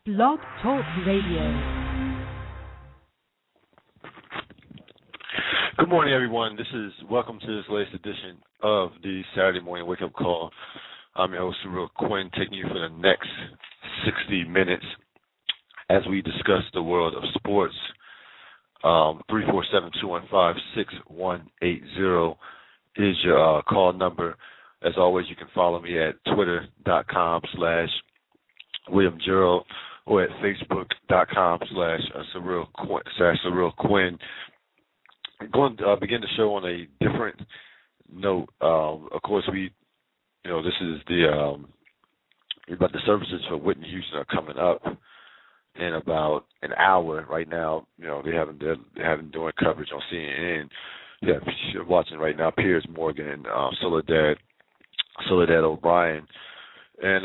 Blog Talk Radio. Good morning, everyone. Welcome to this latest edition of the Saturday Morning Wake Up Call. I'm your host, Surreal Quinn, taking you for the next 60 minutes as we discuss the world of sports. 347-215-6180 is your call number. As always, you can follow me at twitter.com/William Gerald or at facebook.com/Surreal Quinn. I'm going to begin the show on a different note. Of course, this is about the services for Whitney Houston are coming up in about an hour. Right now, they're having doing coverage on CNN. Yeah, you're watching right now Piers Morgan and Soledad O'Brien, and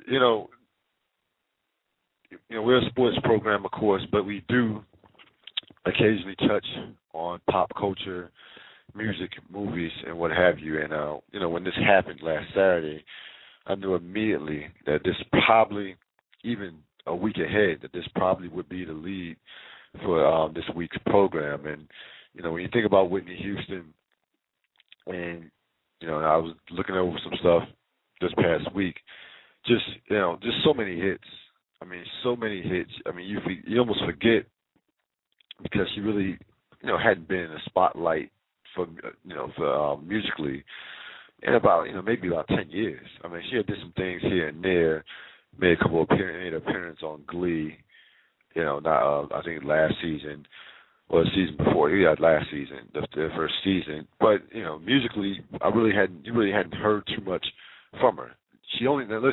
we're a sports program, of course, but we do occasionally touch on pop culture, music, movies, and what have you. And when this happened last Saturday, I knew immediately that this probably, even a week ahead, that this probably would be the lead for this week's program. And when you think about Whitney Houston, and I was looking over some stuff this past week, just so many hits. I mean, so many hits. I mean, you almost forget, because she really, hadn't been in the spotlight for musically in about, maybe about 10 years. I mean, she had did some things here and there, made an appearance on Glee, I think last season, or the season before, last season, the first season. But, musically, you really hadn't heard too much from her. She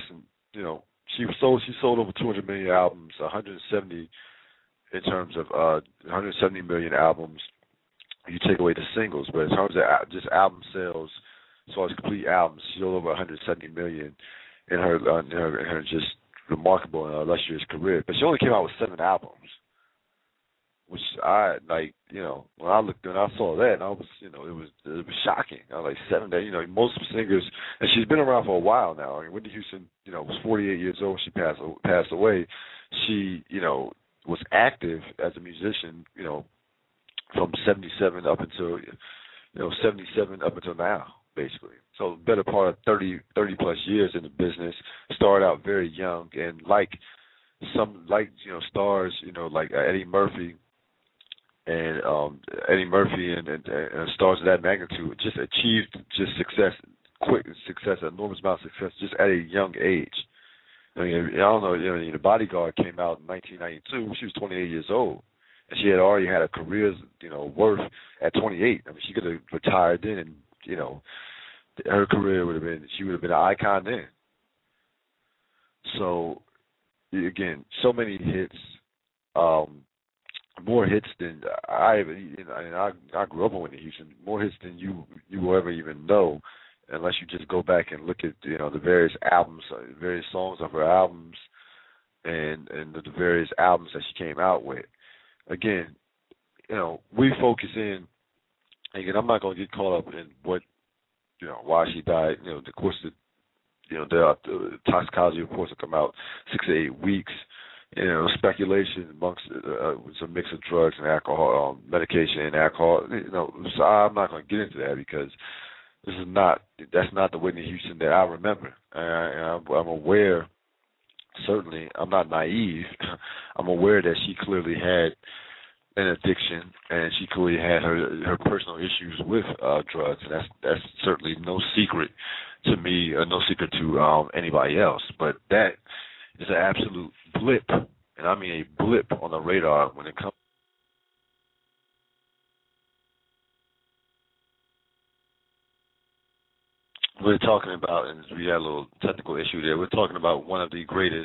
sold over 200 million albums, 170 in terms of 170 million albums. You take away the singles, but in terms of just album sales, as far as complete albums, she sold over 170 million in her just remarkable and illustrious career. But she only came out with 7 albums, which I like. When I saw that, and I was, it was shocking. I was like 7 days. Most singers, and she's been around for a while now. I mean, Whitney Houston, was 48 years old. She passed away. She, was active as a musician, from 77 up until 77 up until now, basically. So better part of 30 plus years in the business. Started out very young, and stars, like Eddie Murphy and stars of that magnitude just achieved quick success, enormous amount of success just at a young age. I mean, I don't know, The Bodyguard came out in 1992. She was 28 years old, and she had already had a career's, worth at 28. I mean, she could have retired then, and, her career she would have been an icon then. So, again, so many hits, more hits than I grew up on Whitney Houston, more hits than you will ever even know, unless you just go back and look at the various albums, various songs of her albums, and the various albums that she came out with. Again, we focus in. Again, I'm not going to get caught up in what why she died. Of course, the toxicology reports will come out 6 to 8 weeks. Speculation amongst it's a mix of drugs and alcohol, medication and alcohol. So I'm not going to get into that, because that's not the Whitney Houston that I remember. And I'm aware, certainly, I'm not naive. I'm aware that she clearly had an addiction, and she clearly had her personal issues with drugs, and that's certainly no secret to me, or no secret to anybody else. But that is an absolute blip, and I mean a blip on the radar when it comes. We're talking about, and we had a little technical issue there, we're talking about one of the greatest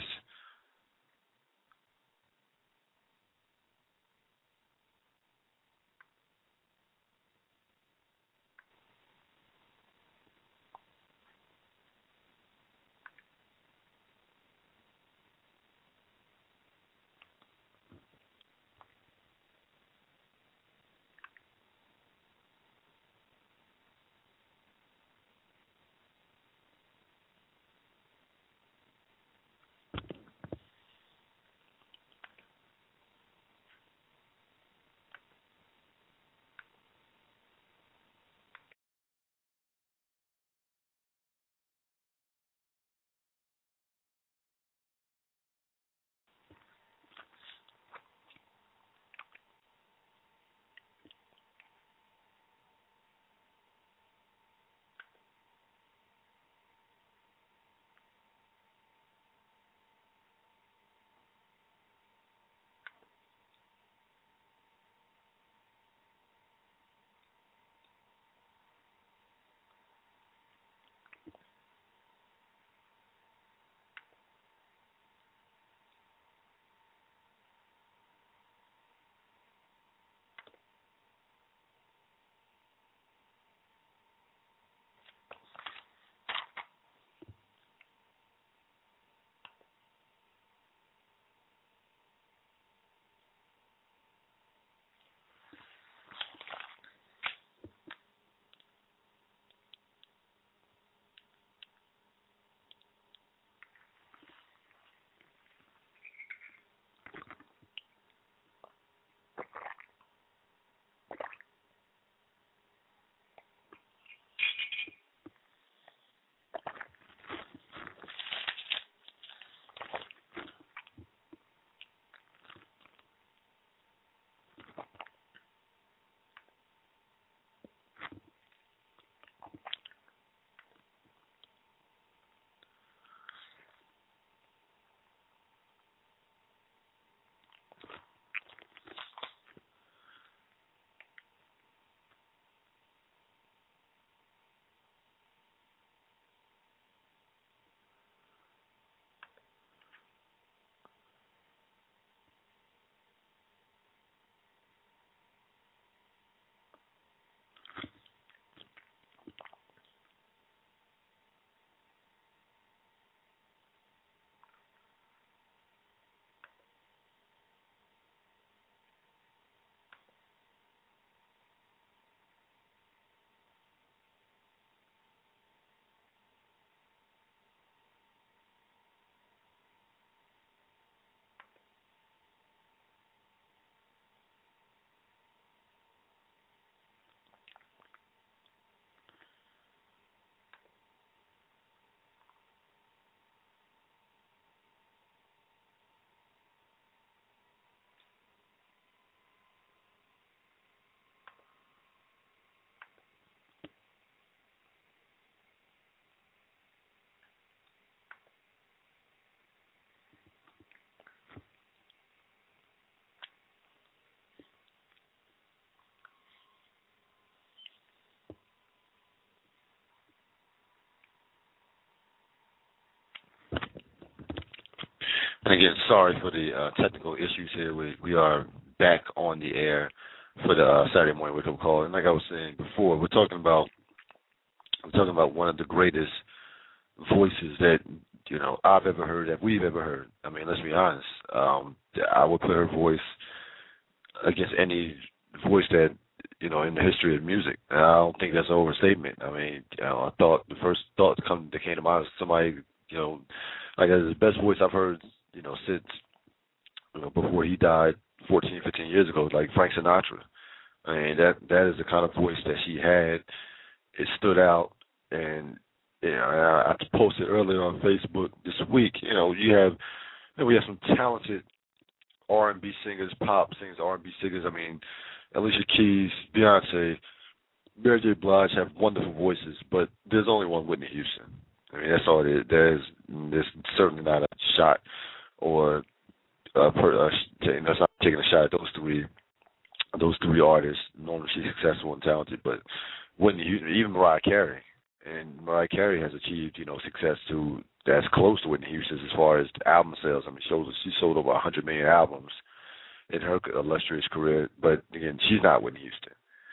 And again, sorry for the technical issues here. We are back on the air for the Saturday morning wake up call. And like I was saying before, we're talking about one of the greatest voices that I've ever heard, that we've ever heard. I mean, let's be honest. I would put her voice against any voice that in the history of music. And I don't think that's an overstatement. I mean, I thought the first thought that came to mind was somebody like that's the best voice I've heard since before he died 14, 15 years ago, like Frank Sinatra. I mean, that is the kind of voice that she had. It stood out, and I posted earlier on Facebook this week. We have some talented R&B singers, pop singers, R&B singers. I mean, Alicia Keys, Beyonce, Mary J. Blige have wonderful voices, but there's only one Whitney Houston. I mean, that's all it is. There's certainly not a shot or that's not taking a shot at those three artists. Normally she's successful and talented, but Whitney Houston, even Mariah Carey, and Mariah Carey has achieved success that's close to Whitney Houston's as far as album sales. I mean, she sold over 100 million albums in her illustrious career, but again, she's not Whitney Houston.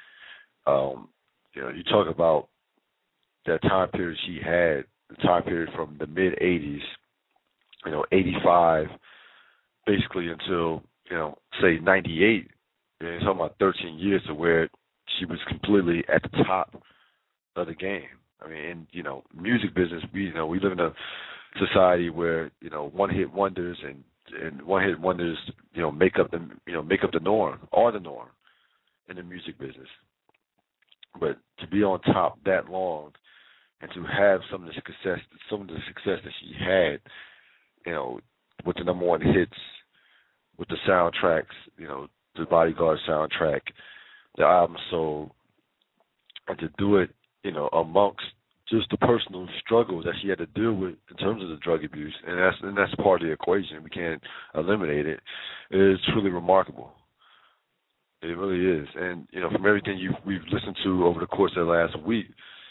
You talk about that time period she had, the time period from the mid '80s, 85, basically until say '98. You're talking about 13 years to where she was completely at the top of the game. I mean, in music business, we live in a society where one-hit wonders and one-hit wonders make up the norm, are the norm in the music business. But to be on top that long and to have some of the success that she had, with the number one hits, with the soundtracks, the Bodyguard soundtrack, the album sold, and to do it, amongst just the personal struggles that she had to deal with in terms of the drug abuse, and that's part of the equation. We can't eliminate it. It is truly remarkable. It really is. And from everything we've listened to over the course of the last week,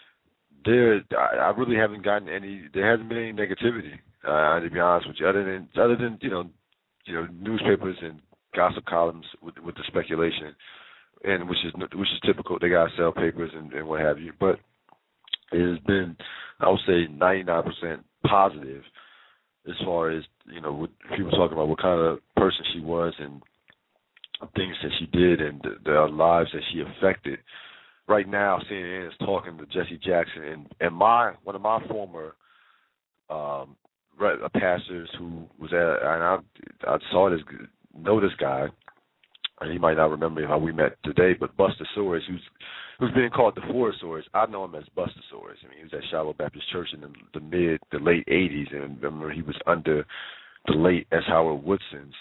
I really haven't gotten any. There hasn't been any negativity. To be honest with you, other than newspapers and gossip columns with the speculation, and which is typical. They gotta sell papers and what have you. But it has been, I would say, 99% positive as far as what people talking about, what kind of person she was and things that she did and the lives that she affected. Right now, CNN is talking to Jesse Jackson and one of my former pastors who was and I know this guy, and he might not remember how we met today, but Buster Sores, who's being called the Foresaurus. I know him as Buster Sores. I mean, he was at Shiloh Baptist Church in the late '80s, and remember he was under the late S. Howard Woodson's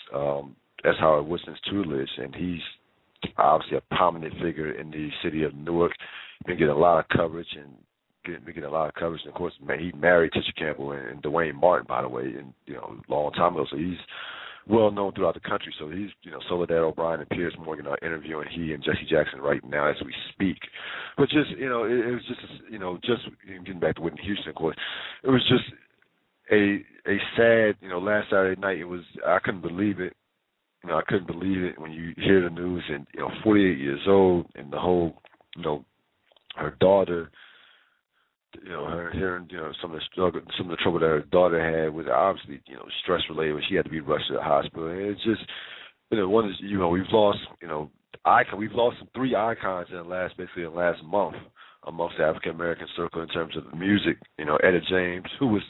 tutelage, and he's obviously a prominent figure in the city of Newark. Been getting a lot of coverage and of course, he married Tisha Campbell and Dwayne Martin, by the way, and a long time ago. So he's well known throughout the country. So he's, Soledad O'Brien and Piers Morgan are interviewing he and Jesse Jackson right now as we speak. But just, it was just getting back to Whitney Houston, of course, it was just a sad, last Saturday night. I couldn't believe it. I couldn't believe it when you hear the news and 48 years old and the whole, her daughter. Her hearing, some of the struggle, some of the trouble that her daughter had was obviously, stress related. When she had to be rushed to the hospital, and it's just, one is, we've lost, we've lost some three icons in the last month amongst the African American circle in terms of music. Etta James, who was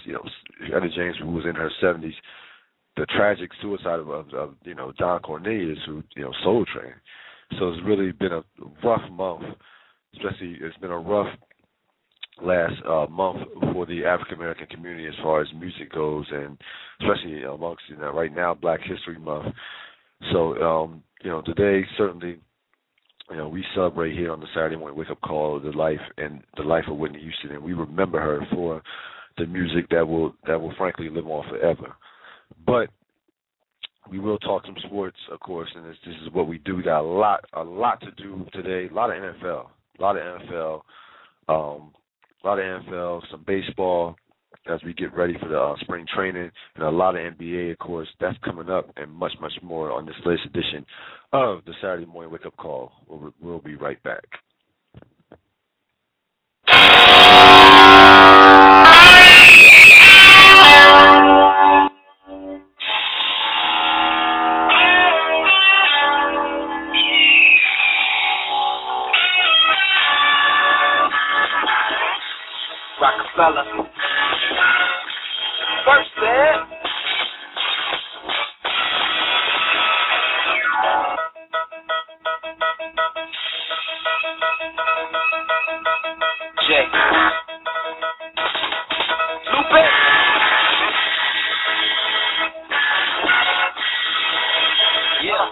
in her 70s, the tragic suicide of Don Cornelius, who Soul Train. So it's really been a rough month. Especially, it's been a rough last month for the African American community as far as music goes, and especially amongst right now Black History Month. So today certainly we celebrate here on the Saturday morning wake up call the life of Whitney Houston, and we remember her for the music that will frankly live on forever. But we will talk some sports, of course, and this is what we do. We got a lot to do today. A lot of NFL, some baseball, as we get ready for the spring training and a lot of NBA, of course, that's coming up, and much, much more on this latest edition of the Saturday Morning Wake Up Call. We'll be right back. Rockefeller. First man. Jay. Lupe. Yeah.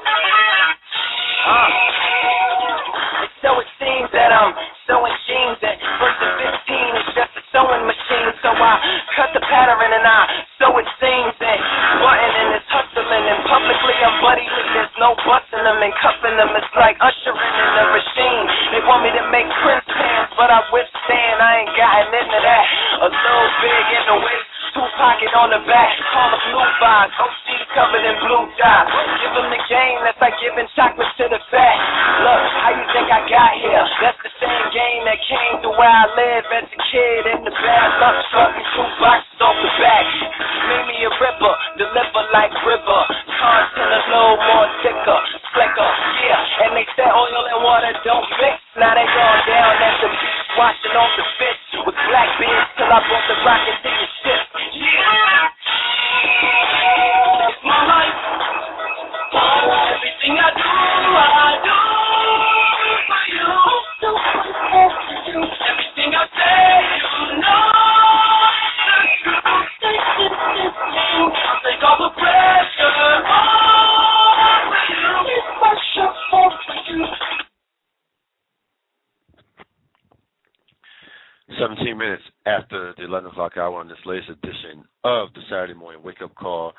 So it seems that I'm sewing jeans at first and 15 is just a sewing machine. So I cut the pattern and I sew it seams and buttoning is hustling and publicly I'm Buddy Lee. There's no busting them and cuffing them. It's like ushering in a machine. They want me to make Prince pants, but I withstand. I ain't gotten into that. A little big in the waist. Two pocket on the back, call a blue box, OC covered in blue dye. Give them the game, that's like giving chocolate to the fat. Look, how you think I got here? That's the same game that came to where I live as a kid in the bad luck truck and 2 boxes off the back. Made me a ripper, deliver like river. Content a little more thicker, slicker, yeah. And they said oil and water don't mix. Now they gone down at the beach, washing off the fish with black beans till I brought the rocket to your ship. Yeah. It's my life. Everything I do for you. Everything I say, you know it's the truth. I'll take all the pressure off for you. It's my show for you. 17 minutes after the 11 o'clock hour on this latest edition of the Saturday Morning Wake Up Call.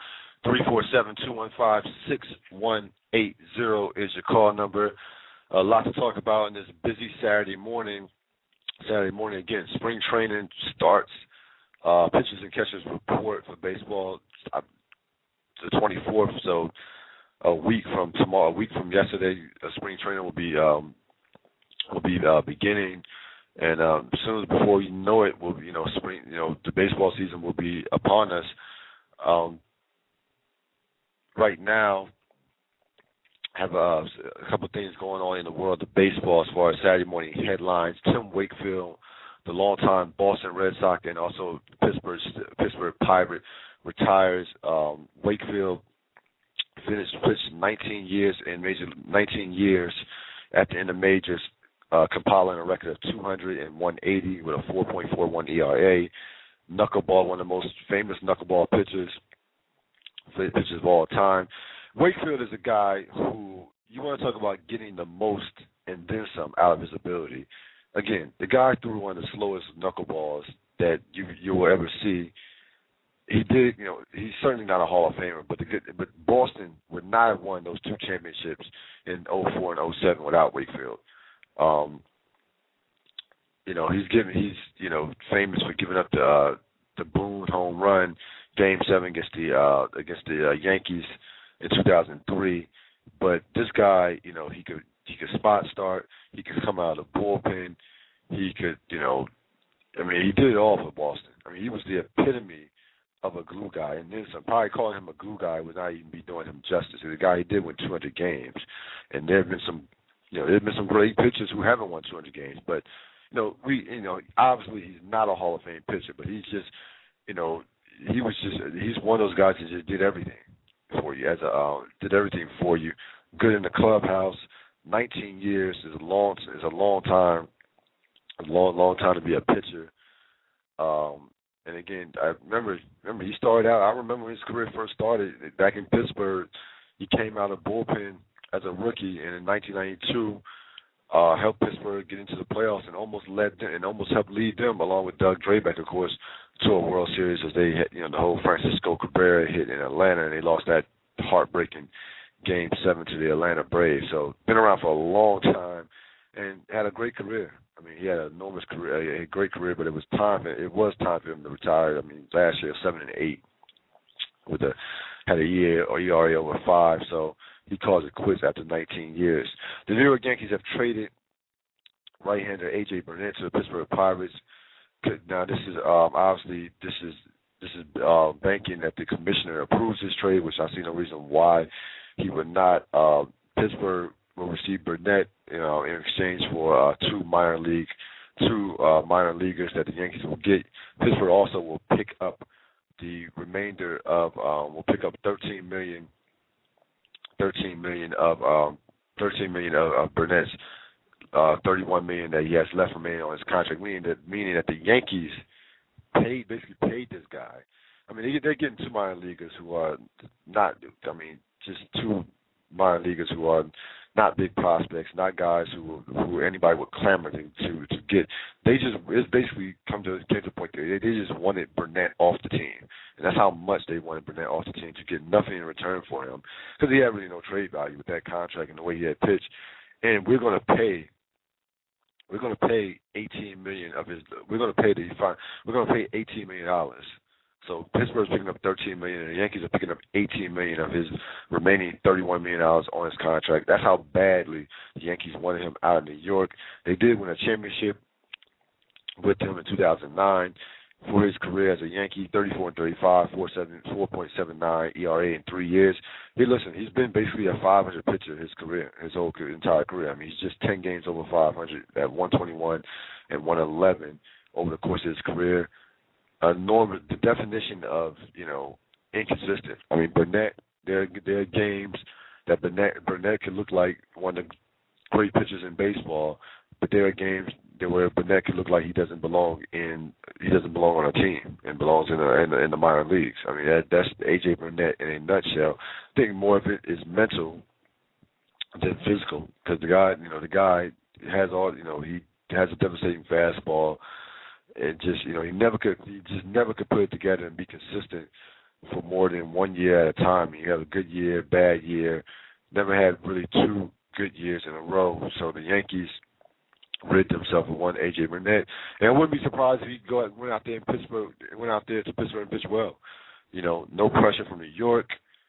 347-215-6180 is your call number. A lot to talk about on this busy Saturday morning. Again, spring training starts. Pitchers and catchers report for baseball the 24th. So a week from tomorrow, a week from yesterday, spring training will be beginning. And as soon as before you know it, will spring. The baseball season will be upon us. Right now, I have a couple of things going on in the world of baseball as far as Saturday morning headlines. Tim Wakefield, the longtime Boston Red Sox and also Pittsburgh Pirate, retires. Wakefield pitched 19 years at the end of majors. Compiling a record of 200 and 180 with a 4.41 ERA. Knuckleball, one of the most famous knuckleball pitchers of all time. Wakefield is a guy who you want to talk about getting the most and then some out of his ability. Again, the guy threw one of the slowest knuckleballs that you will ever see. He did, he's certainly not a Hall of Famer, but Boston would not have won those 2 championships in 04 and 07 without Wakefield. He's famous for giving up the Boone home run, Game 7 against the Yankees in 2003. But this guy, he could spot start, he could come out of the bullpen, he could, he did it all for Boston. He was the epitome of a glue guy, and then some. Probably calling him a glue guy would not even be doing him justice. The guy, he did win 200 games, and there have been some. There's been some great pitchers who haven't won 200 games, but obviously he's not a Hall of Fame pitcher, but he's just, he's one of those guys that just did everything for you, did everything for you. Good in the clubhouse. 19 years is a long time to be a pitcher. And again, I remember he started out. I remember when his career first started back in Pittsburgh. He came out of bullpen as a rookie, and in 1992, helped Pittsburgh get into the playoffs and almost helped lead them, along with Doug Drabek, of course, to a World Series as they had, the whole Francisco Cabrera hit in Atlanta, and they lost that heartbreaking Game 7 to the Atlanta Braves. So been around for a long time. and had a great career. I mean, he had an enormous career, a great career, but it was time. It was time for him to retire. I mean, last year 7-8 with had a year or ERA over 5, so he calls it quits after 19 years. The New York Yankees have traded right-hander A.J. Burnett to the Pittsburgh Pirates. Now, this is obviously this is banking that the commissioner approves this trade, which I see no reason why he would not. Pittsburgh will receive Burnett, in exchange for two minor leaguers that the Yankees will get. Pittsburgh also will pick up the remainder of will pick up $13 million of Burnett's $31 million that he has left remaining on his contract, meaning that the Yankees basically paid this guy. I mean, they're getting two minor leaguers who are not. I mean, just two minor leaguers who are not big prospects, not guys who anybody would clamor to get. It's basically came to the point that they just wanted Burnett off the team, and that's how much they wanted Burnett off the team, to get nothing in return for him, because he had really no trade value with that contract and the way he had pitched. And we're going to pay $18 million of his. We're going to pay $18 million. So Pittsburgh's picking up $13 million, and the Yankees are picking up $18 million of his remaining $31 million on his contract. That's how badly the Yankees wanted him out of New York. They did win a championship with him in 2009. For his career as a Yankee, 34-35, 4.79 ERA in 3 years. Hey, listen, he's been basically a 500 pitcher his entire career. I mean, he's just 10 games over 500 at 121 and 111 over the course of his career. The definition of, inconsistent. I mean, Burnett, there are games that Burnett could look like one of the great pitchers in baseball, but there are games where Burnett could look like he doesn't belong on a team and belongs in the minor leagues. I mean, that's A.J. Burnett in a nutshell. I think more of it is mental than physical, because the guy has he has a devastating fastball, and just he just never could put it together and be consistent for more than 1 year at a time. You have a good year, bad year. Never had really two good years in a row. So the Yankees rid themselves of one A.J. Burnett, and I wouldn't be surprised if he went out there to Pittsburgh and pitched well. No pressure from New York.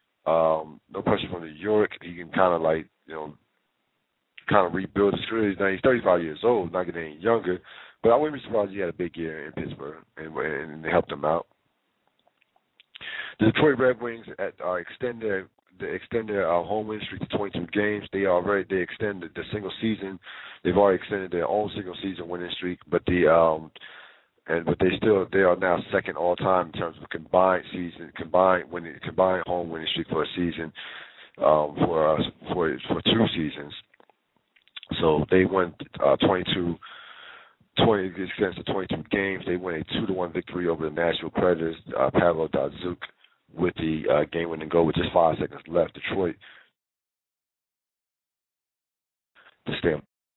He can kind of rebuild his career. Now he's 35 years old, not getting any younger. But I wouldn't be surprised if he had a big year in Pittsburgh, and they helped him out. The Detroit Red Wings extend their home win streak to 22 games. They extended the single season. They've already extended their own single season winning streak, but they are now second all time in terms of combined home winning streak for a season, for 2 seasons. So they went 20 extends to 22 games. They win a 2-1 victory over the Nashville Predators. Pavel Datsyuk with the game-winning goal with just 5 seconds left. Detroit to stay.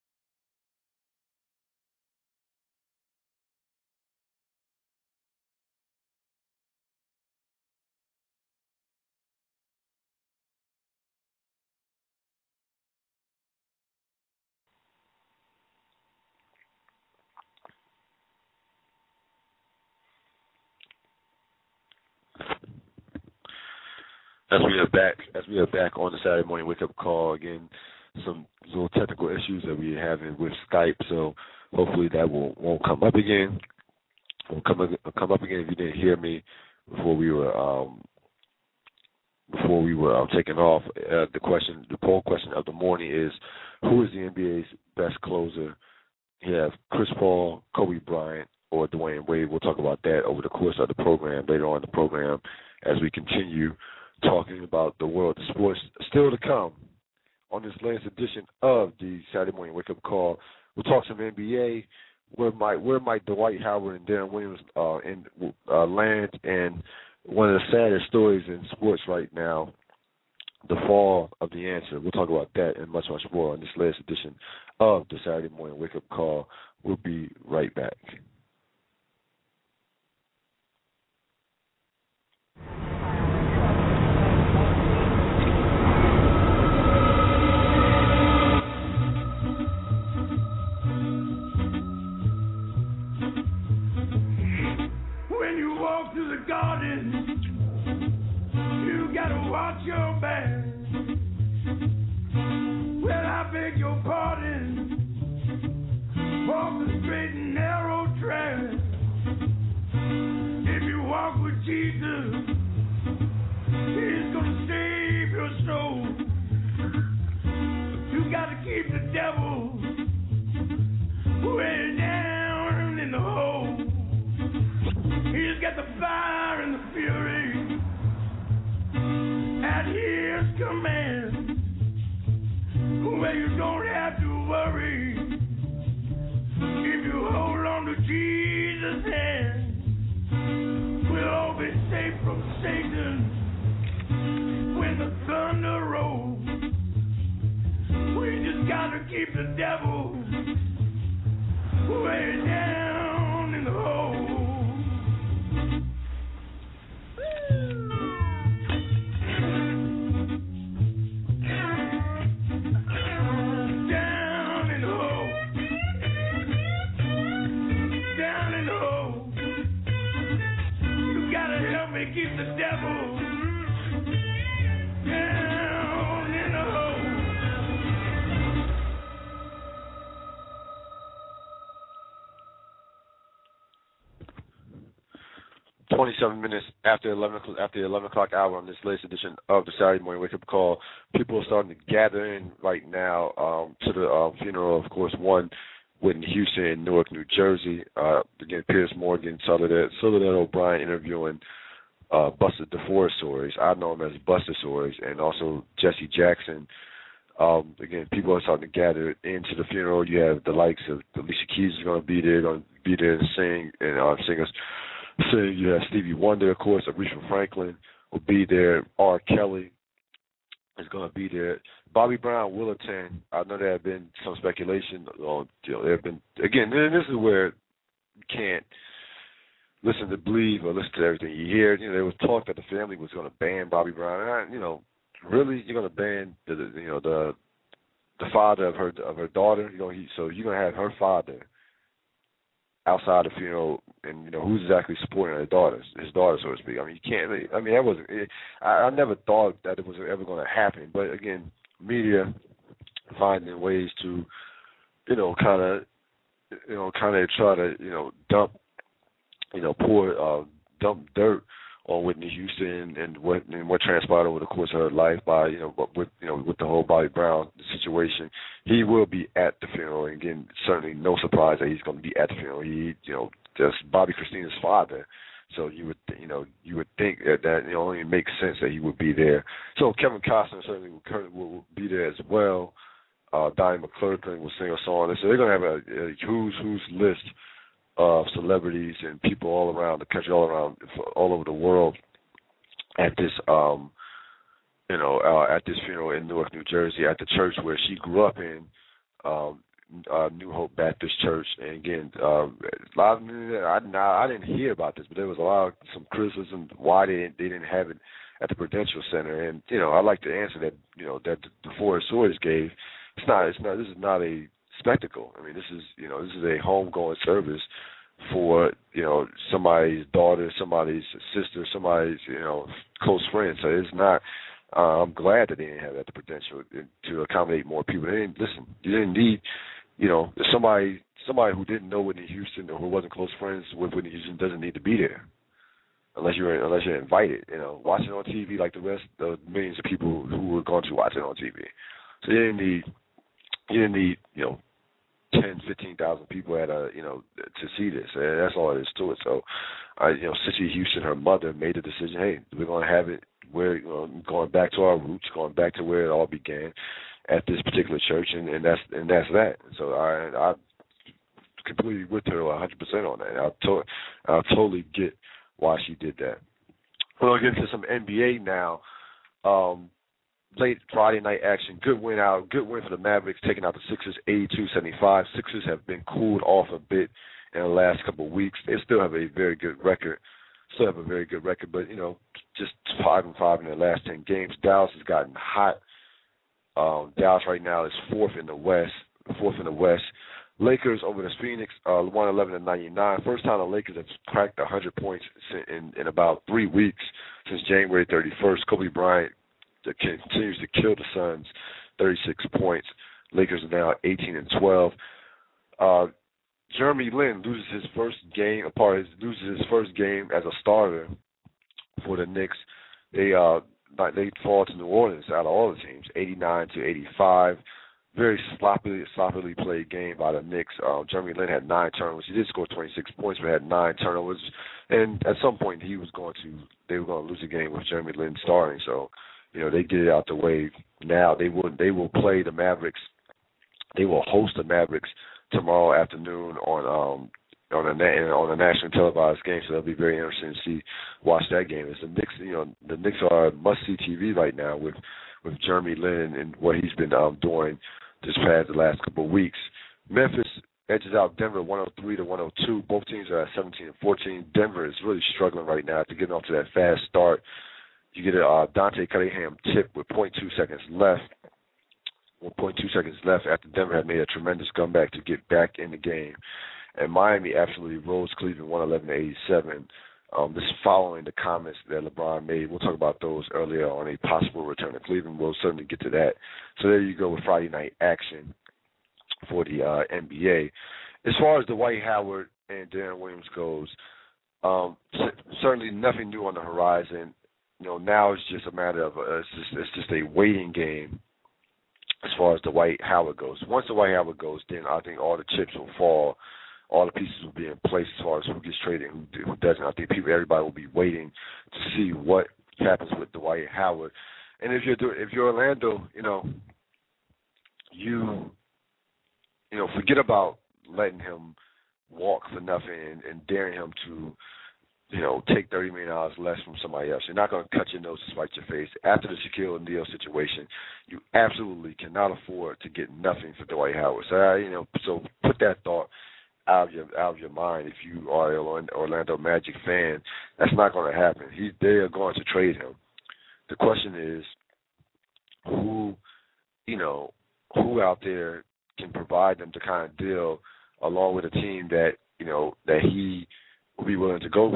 As we are back on the Saturday morning wake-up call again, some little technical issues that we're having with Skype, so hopefully that won't come up again. Won't come up again if you didn't hear me before we were taking off. The poll question of the morning is, who is the NBA's best closer? You have Chris Paul, Kobe Bryant, or Dwayne Wade. We'll talk about that over the course of the program, later on in the program, as we continue talking about the world of sports still to come on this latest edition of the Saturday morning wake-up call. We'll talk some NBA, where might Dwight Howard and Darren Williams land, and one of the saddest stories in sports right now, the fall of the answer. We'll talk about that and much, much more on this latest edition of the Saturday morning wake-up call. We'll be right back. from Satan when the thunder rolls. We just gotta keep the devil way down in the hole. Down in the hole. Down in the hole. You gotta help me keep the devil down in the hole. 27 minutes after 11 o'clock hour on this latest edition of the Saturday Morning Wake Up Call. People are starting to gather in right now to the funeral, of course, one Whitney Houston in Newark, New Jersey. Again, Piers Morgan, Soledad O'Brien interviewing Buster DeForest. I know him as Buster Stories, and also Jesse Jackson. Again, people are starting to gather into the funeral. You have the likes of Alicia Keys is going to be there to sing, and singers. So you have Stevie Wonder, of course, Aretha Franklin will be there. R. Kelly is going to be there. Bobby Brown will attend. I know there have been some speculation. There have been, again, this is where you can't listen to believe or listen to everything you hear. There was talk that the family was going to ban Bobby Brown. Really, you're going to ban the father of her daughter? So you're going to have her father outside the funeral, and who's exactly supporting his daughter, so to speak. I mean, you can't. That wasn't. I never thought that it was ever going to happen. But again, media finding ways to, kind of try to, dump dirt on Whitney Houston and what transpired over the course of her life by, with the whole Bobby Brown situation. He will be at the funeral, and again, certainly no surprise that he's going to be at the funeral. That's Bobby Christina's father, so you would think that it only makes sense that he would be there. So Kevin Costner certainly will be there as well. Donnie McClurkin will sing a song. So they're going to have a who's list of celebrities and people all around the country, all over the world at this, at this funeral in Newark, New Jersey, at the church where she grew up in, New Hope Baptist Church. And again, I didn't hear about this, but there was some criticism why they didn't have it at the Prudential Center. And I like the answer that that the Forest Swords gave. This is not a spectacle. I mean, this is a homegoing service for somebody's daughter, somebody's sister, somebody's close friend. So it's not. I'm glad that they didn't have that at the Prudential to accommodate more people. You didn't need somebody who didn't know Whitney Houston or who wasn't close friends with Whitney Houston doesn't need to be there unless you're invited. Watch it on TV like the rest of the millions of people who were going to watch it on TV. So you didn't need 10, 15,000 people to see this. And that's all it is to it. So, Cissy Houston, her mother, made the decision. Hey, we're going to have it. We're going back to our roots, going back to where it all began at this particular church, and that's that. So I completely with her 100% on that. I totally get why she did that. We'll get into some NBA now. Late Friday night action. Good win for the Mavericks, taking out the Sixers 82-75. Sixers have been cooled off a bit in the last couple of weeks. They still have a very good record. But just 5-5 in their last 10 games. Dallas has gotten hot. Dallas right now is fourth in the West. Lakers over the Phoenix, 111-99. First time the Lakers have cracked 100 points in about 3 weeks since January 31st. Kobe Bryant continues to kill the Suns, 36 points. Lakers are now 18-12. Jeremy Lin loses his first game as a starter for the Knicks. They fall to New Orleans out of all the teams, 89-85. Very sloppily played game by the Knicks. Jeremy Lin had 9 turnovers. He did score 26 points, but had 9 turnovers. And at some point, they were going to lose the game with Jeremy Lin starting. So, they get it out the way now. They will play the Mavericks. They will host the Mavericks tomorrow afternoon on on a national televised game, so that'll be very interesting to watch that game. As the Knicks, the Knicks are must-see TV right now with Jeremy Lin and what he's been doing the last couple of weeks. Memphis edges out Denver 103-102. Both teams are at 17-14. Denver is really struggling right now to get off to that fast start. You get a Dante Cunningham tip with 0.2 seconds left. 1.2 seconds left after Denver had made a tremendous comeback to get back in the game. And Miami absolutely rose Cleveland 111-87. This is following the comments that LeBron made. We'll talk about those earlier on a possible return to Cleveland. We'll certainly get to that. So there you go with Friday night action for the NBA. As far as Dwight Howard and Deron Williams goes, certainly nothing new on the horizon. Now it's just a matter of it's just a waiting game as far as Dwight Howard goes. Once Dwight Howard goes, then I think all the chips will fall. All the pieces will be in place as far as who gets traded and who doesn't. I think everybody will be waiting to see what happens with Dwight Howard. And if you're Orlando, you forget about letting him walk for nothing and daring him to, take $30 million less from somebody else. You're not going to cut your nose to spite your face. After the Shaquille O'Neal situation, you absolutely cannot afford to get nothing for Dwight Howard. So, so put that thought out of your mind. If you are an Orlando Magic fan, that's not going to happen. They are going to trade him. The question is, who out there can provide them the kind of deal along with a team that he will be willing to go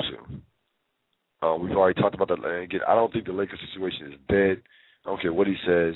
to. We've already talked about that. Again, I don't think the Lakers situation is dead. I don't care what he says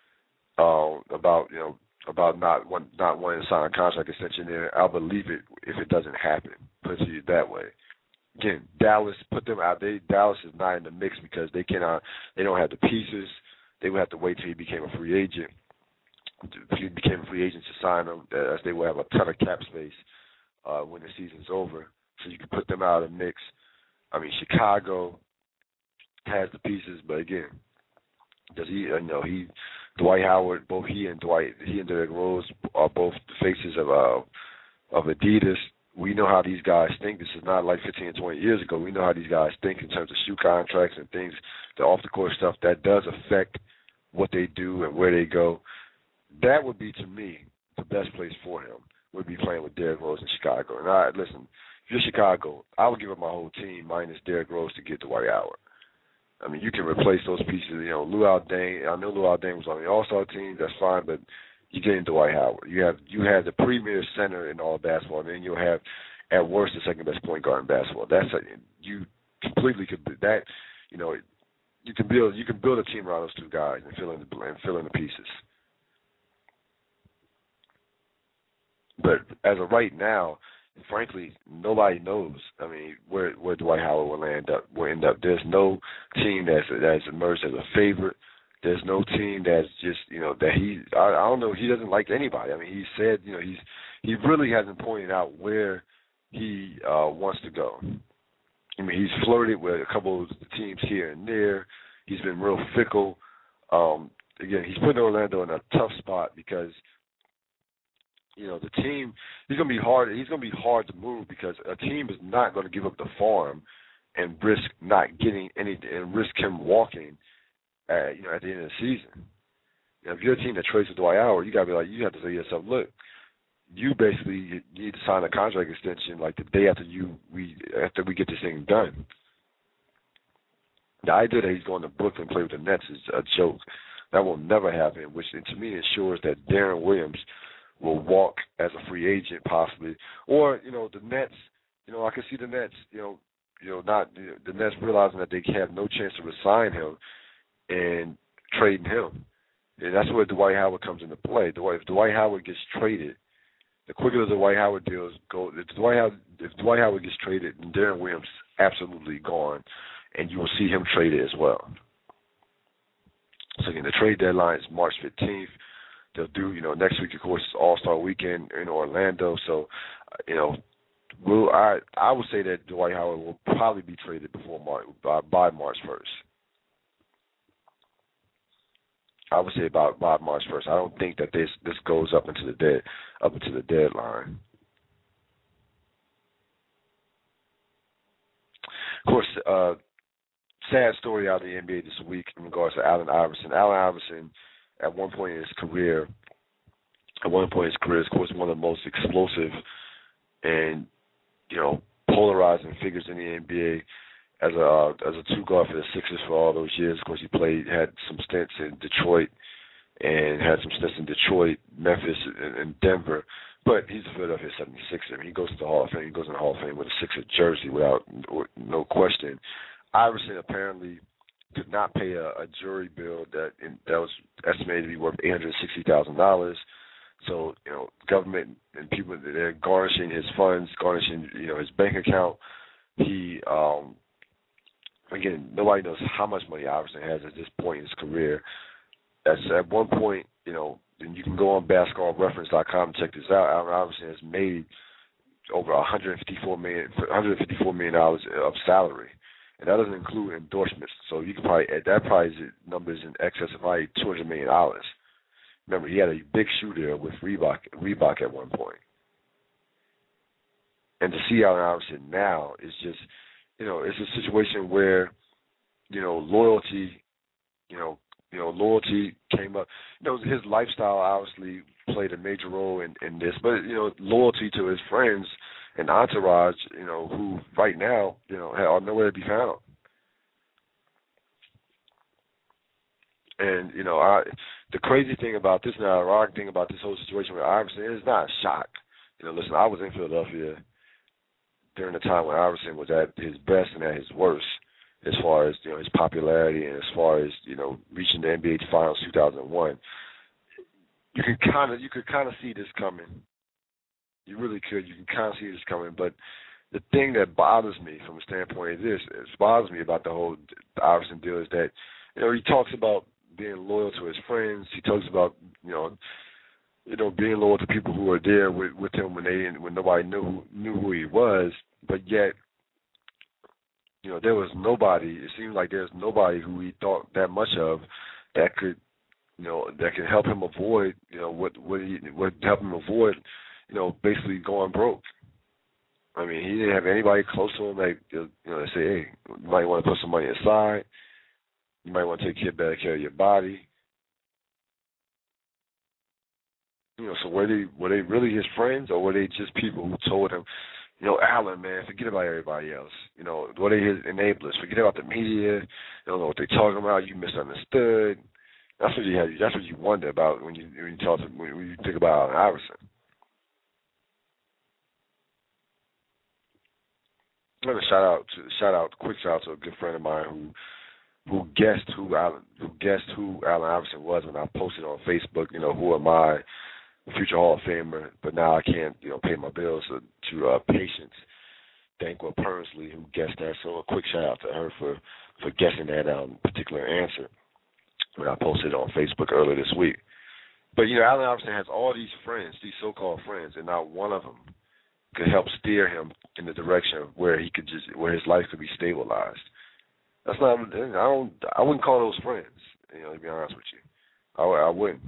about not wanting to sign a contract extension there. I'll believe it if it doesn't happen. Put it to you that way. Again, Dallas, put them out. Dallas is not in the mix because they don't have the pieces. They would have to wait till he became a free agent. If he became a free agent to sign him, as they will have a ton of cap space when the season's over. So you can put them out of the mix. I mean, Chicago has the pieces, but again, does he? Dwight Howard, both he and Derrick Rose are both the faces of Adidas. We know how these guys think. This is not like 15 or 20 years ago. We know how these guys think in terms of shoe contracts and things, the off-the-court stuff. That does affect what they do and where they go. That would be, to me, the best place for him, would be playing with Derrick Rose in Chicago. And listen, if you're Chicago, I would give up my whole team minus Derrick Rose to get Dwight Howard. I mean, you can replace those pieces. Luol Deng. I know Luol Deng was on the All-Star team. That's fine, but you're getting Dwight Howard. You have the premier center in all of basketball, and then you'll have, at worst, the second best point guard in basketball. You completely could do that. You can build a team around those two guys and fill in the pieces. But as of right now, frankly, nobody knows. I mean, where Dwight Howard will end up. There's no team that's emerged as a favorite. There's no team that's just that he. I don't know. He doesn't like anybody. I mean, he said he really hasn't pointed out where he wants to go. I mean, he's flirted with a couple of teams here and there. He's been real fickle. Again, he's putting Orlando in a tough spot because the team, he's going to be hard to move because a team is not going to give up the farm and risk not getting anything and risk him walking at the end of the season. If you're a team that trades with Dwight Howard, you have to say to yourself, look, you basically need to sign a contract extension like the day after we get this thing done. The idea that he's going to Brooklyn and play with the Nets is a joke. That will never happen, which to me ensures that Deron Williams will walk as a free agent possibly, or the Nets. I can see the Nets. The Nets realizing that they have no chance to resign him and trading him, and that's where Dwight Howard comes into play. If Dwight Howard gets traded, the quicker the Dwight Howard deals go. If Dwight Howard gets traded, then Deron Williams absolutely gone, and you will see him traded as well. So again, the trade deadline is March 15th. They'll do, next week, of course, is All-Star Weekend in Orlando. So, I would say that Dwight Howard will probably be traded by March 1st. I would say by March 1st. I don't think that this goes up into the deadline. Of course, sad story out of the NBA this week in regards to Allen Iverson. Allen Iverson, at one point in his career, is, of course, one of the most explosive and, polarizing figures in the NBA. As a two guard for the Sixers for all those years. Of course, he had some stints in Detroit, Memphis, and Denver. But he's a Philadelphia 76er. I mean, he goes to the Hall of Fame. He goes in the Hall of Fame with a Sixer jersey without no question. Iverson apparently could not pay a jury bill that was estimated to be worth $860,000. So, government and people, they're garnishing his funds, his bank account. He, again, nobody knows how much money Iverson has at this point in his career. At one point, and you can go on basketballreference.com and check this out. Allen Iverson has made over $154 million of salary, and that doesn't include endorsements. So you can that number is in excess of probably $200 million. Remember, he had a big shoe deal with Reebok at one point. And to see Allen Iverson now is just, it's a situation where, loyalty, loyalty came up. His lifestyle obviously played a major role in this, but, loyalty to his friends and entourage, who right now, are nowhere to be found. And, the crazy thing about this, and the ironic thing about this whole situation with Iverson is not a shock. Listen, I was in Philadelphia during the time when Iverson was at his best and at his worst, as far as his popularity and as far as reaching the NBA Finals 2001. You could kind of see this coming. You really could. You can kind of see this coming. But the thing that bothers me from a standpoint of this, bothers me about the whole Iverson deal is that he talks about being loyal to his friends. He talks about being loyal to people who were there with him when nobody knew who he was. But yet, there was nobody. It seemed like there's nobody who he thought that much of that could help him avoid, what help him avoid, basically going broke. I mean, he didn't have anybody close to him that, they say, hey, you might want to put some money aside. You might want to take better care of your body. So were they really his friends, or were they just people who told him, Allen, man, forget about everybody else. Were they his enablers? Forget about the media. They don't know what they're talking about. You misunderstood. That's what you wonder about when you think about Allen Iverson. I'm gonna quick shout out to a good friend of mine who guessed who Allen Iverson was when I posted on Facebook. Who am I? Future Hall of Famer, but now I can't, pay my bills to Patience Dankwa Pernsley, who guessed that. So a quick shout out to her for guessing that particular answer when I posted it on Facebook earlier this week. But Allen Iverson has all these friends, these so-called friends, and not one of them could help steer him in the direction of where his life could be stabilized. That's not. I wouldn't call those friends. To be honest with you, I wouldn't.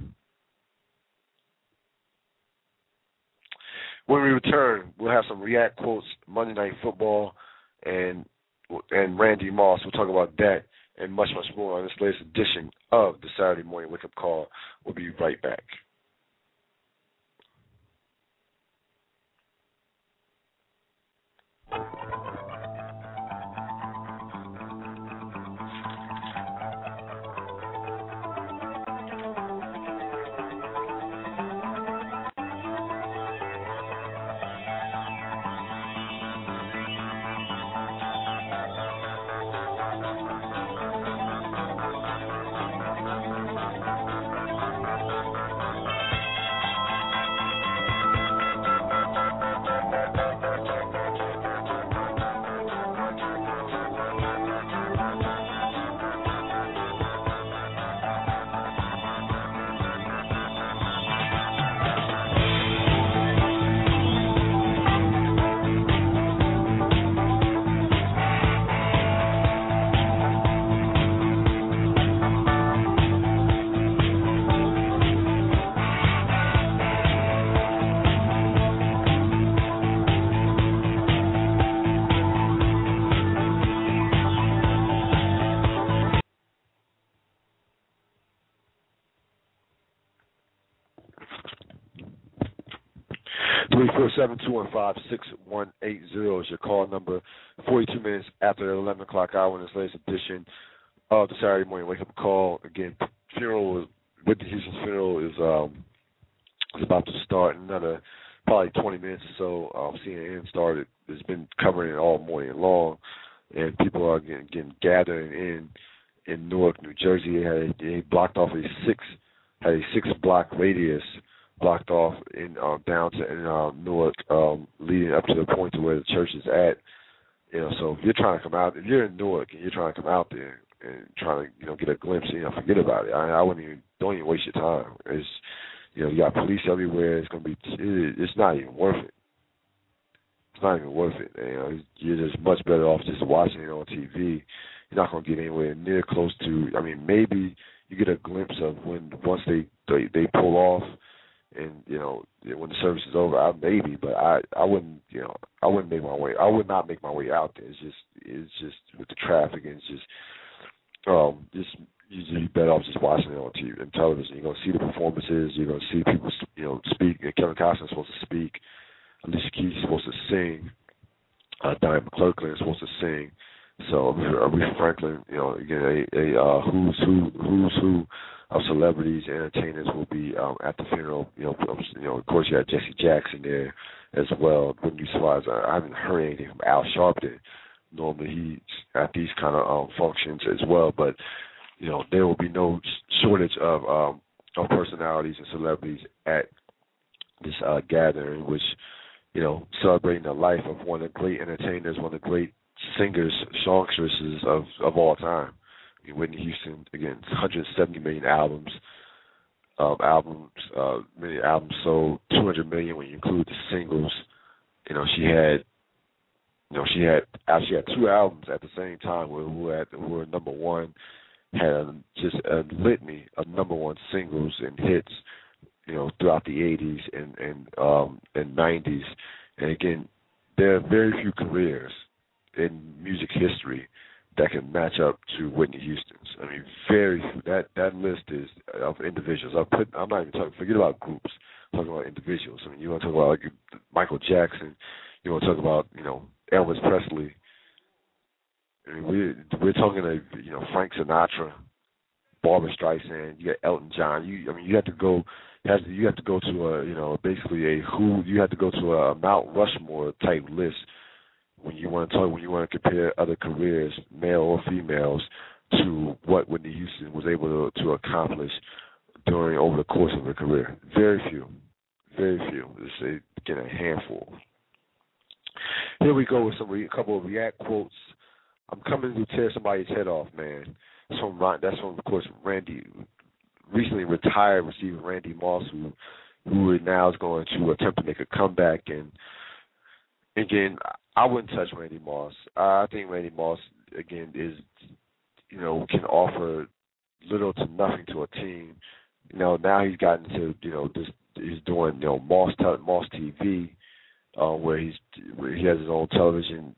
When we return, we'll have some React quotes, Monday Night Football, and Randy Moss. We'll talk about that and much, much more on this latest edition of the Saturday Morning Wake Up Call. We'll be right back. 347-215-6180 is your call number. 42 minutes after the 11 o'clock hour in this latest edition of the Saturday Morning Wake Up Call. Again, Whitney Houston's funeral is about to start in another probably 20 minutes or so. CNN started. It's been covering it all morning long, and people are getting gathering in Newark, New Jersey. They blocked off a six-block radius blocked off in down to Newark, leading up to the point to where the church is at. So if you're trying to come out, if you're in Newark and you're trying to come out there and trying to get a glimpse, forget about it. Don't even waste your time. It's you got police everywhere. It's not even worth it. It's not even worth it. You're just much better off just watching it on TV. You're not going to get anywhere near close to. Maybe you get a glimpse of once they pull off, and when the service is over, maybe. But I wouldn't. I wouldn't make my way. I would not make my way out there. It's just with the traffic. And it's just you're better off just watching it on TV and television. You're going to see the performances. You're going to see people, speak. And Kevin Costner's supposed to speak. Alicia Keys is supposed to sing. Diane McClurkin is supposed to sing. So Aretha Franklin, again, a who's who of celebrities and entertainers will be at the funeral. Of course, you had Jesse Jackson there as well. Wouldn't be surprised. I haven't heard anything from Al Sharpton. Normally he's at these kind of functions as well, but there will be no shortage of personalities and celebrities at this gathering, which celebrating the life of one of the great entertainers, one of the great singers, songstresses of all time. Whitney Houston, again, 170 million albums, many albums sold, 200 million when you include the singles. She had two albums at the same time who were number one, had just a litany of number one singles and hits, throughout the 80s and 90s. And again, there are very few careers in music history that can match up to Whitney Houston's. Very few. That list is of individuals. I'm not even talking. Forget about groups. I'm talking about individuals. You want to talk about like Michael Jackson. You want to talk about Elvis Presley. We're talking Frank Sinatra, Barbra Streisand. You got Elton John. You have to go. You have to go to you have to go to a Mount Rushmore type list when you want to compare other careers, male or females, to what Whitney Houston was able to accomplish over the course of her career. Very few. It's a handful. Here we go with a couple of React quotes. I'm coming to tear somebody's head off, man. That's from of course, recently retired receiver Randy Moss, who now is going to attempt to make a comeback. And again, I wouldn't touch Randy Moss. I think Randy Moss, again, can offer little to nothing to a team. Now he's gotten to he's doing Moss TV, where he has his own television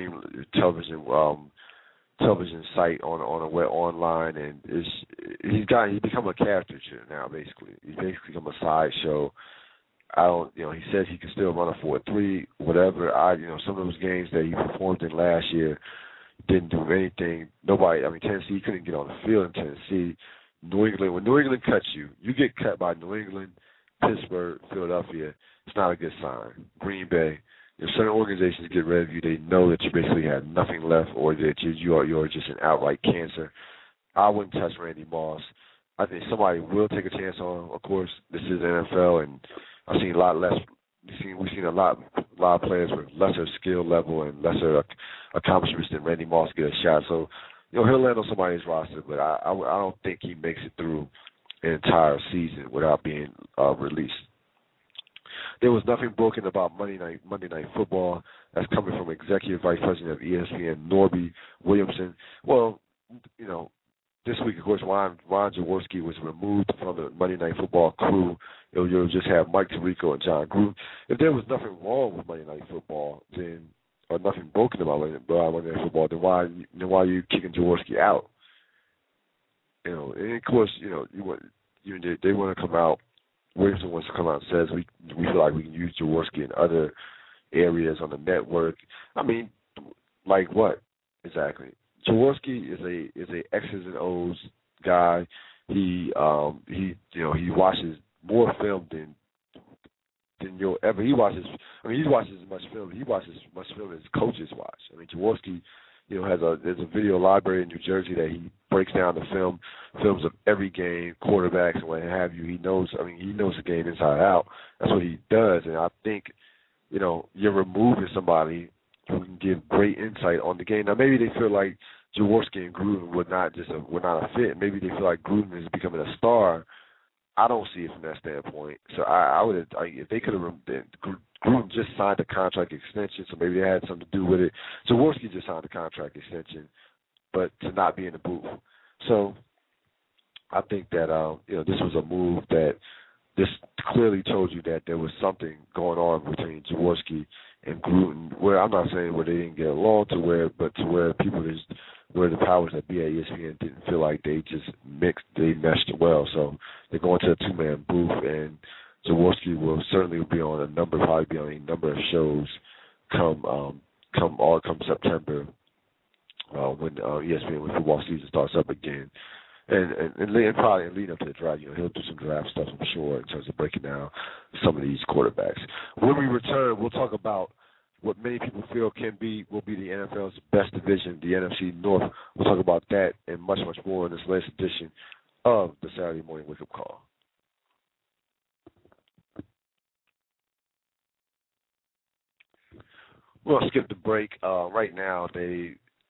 site online, and he's become a caricature now. Basically, he's become a sideshow. He says he can still run a 4.3, whatever. Some of those games that he performed in last year didn't do anything. Tennessee couldn't get on the field in Tennessee. New England, when New England cuts you get cut by New England, Pittsburgh, Philadelphia. It's not a good sign. Green Bay. If certain organizations get rid of you, they know that you basically have nothing left, or that you're just an outright cancer. I wouldn't touch Randy Moss. I think somebody will take a chance on him. Of course, this is the NFL, and I've seen a lot less. We've seen a lot of players with lesser skill level and lesser accomplishments than Randy Moss get a shot. So, he'll land on somebody's roster, but I don't think he makes it through an entire season without being released. There was nothing broken about Monday Night Football. That's coming from Executive Vice President of ESPN, Norby Williamson. Well, this week, of course, Ron Jaworski was removed from the Monday Night Football crew. You'll just have Mike Tirico and John Gruden. If there was nothing wrong with Monday Night Football, or nothing broken about Monday Night Football, then why are you kicking Jaworski out? And of course, they want to come out Williamson wants to come out and says we feel like we can use Jaworski in other areas on the network. I mean, like what exactly? Jaworski is a X's and O's guy. He watches more film than you'll ever. He watches as much film. He watches as much film as coaches watch. I mean, Jaworski, there's a video library in New Jersey that he breaks down the films of every game, quarterbacks and what have you. He knows the game inside out. That's what he does, and I think, you're removing somebody who can give great insight on the game. Now, maybe they feel like Jaworski and Gruden were not a fit. Maybe they feel like Gruden is becoming a star. I don't see it from that standpoint. So I would, if they could have, Gruden just signed a contract extension, so maybe they had something to do with it. Jaworski just signed a contract extension, but to not be in the booth. So I think that this was a move that this clearly told you that there was something going on between Jaworski and Gruden, where I'm not saying where they didn't get along where the powers that be at ESPN didn't feel like they just meshed well. So they're going to a two-man booth, and Jaworski will certainly be on probably be on a number of shows come September when ESPN when football season starts up again. And probably lead up to the draft, he'll do some draft stuff, I'm sure, in terms of breaking down some of these quarterbacks. When we return, we'll talk about what many people feel will be the NFL's best division, the NFC North. We'll talk about that and much, much more in this latest edition of the Saturday Morning Wake Up Call. We'll skip the break. Right now, they,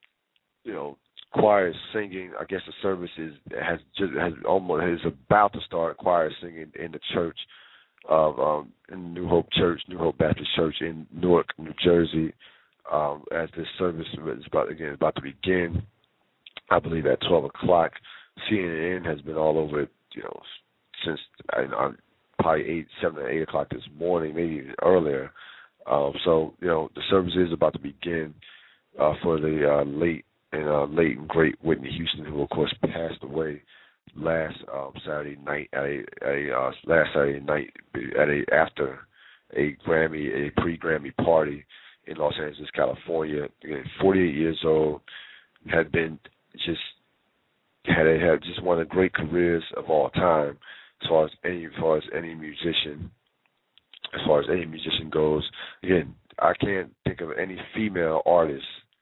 choir singing. I guess the service is about to start. Choir singing in the church of in New Hope Baptist Church in Newark, New Jersey. As this service is about to begin, I believe at 12 o'clock. CNN has been all over it, since probably 7 or 8 o'clock this morning, maybe even earlier. So the service is about to begin for the late and great Whitney Houston, who of course passed away last Saturday night after a pre-Grammy party in Los Angeles, California. Again, 48 years old, had just one of the great careers of all time as far as any musician goes. Again, I can't think of any female artist.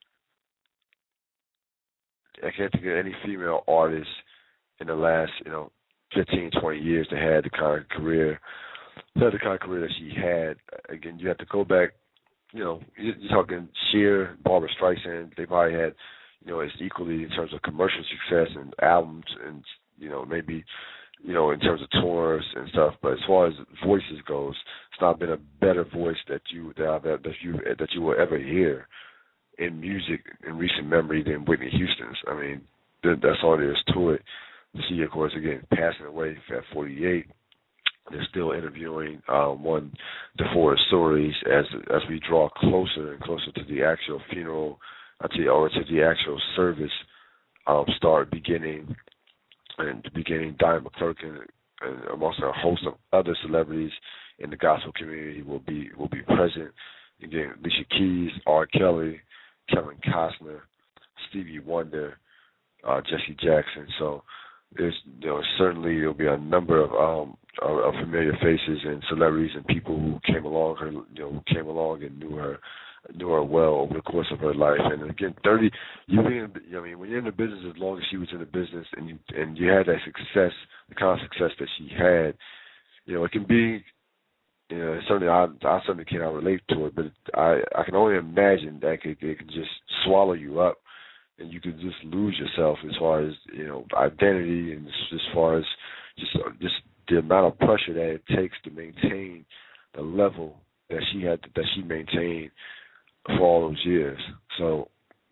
In the last, 15, 20 years that had the kind of career that she had. Again, you have to go back, you're talking Cher, Barbra Streisand. They probably had, it's equally in terms of commercial success and albums and, maybe, in terms of tours and stuff. But as far as voices goes, it's not been a better voice that you will ever hear in music in recent memory than Whitney Houston's. I mean, that's all there is to it. She, of course, again, passing away at 48. They're still interviewing DeForest stories as we draw closer and closer to the actual funeral, or to the actual service start beginning. Diane McClurkin and amongst a host of other celebrities in the gospel community will be present. Again, Alicia Keys, R. Kelly, Kevin Costner, Stevie Wonder, Jesse Jackson. So there's certainly there'll be a number of familiar faces and celebrities and people who came along and knew her well over the course of her life. And again, when you're in the business as long as she was in the business, and you had that success, the kind of success that she had, it can be. Certainly, I certainly cannot relate to it, but I can only imagine that it can just swallow you up, and you could just lose yourself as far as identity, and as far as just the amount of pressure that it takes to maintain the level that she maintained for all those years. So,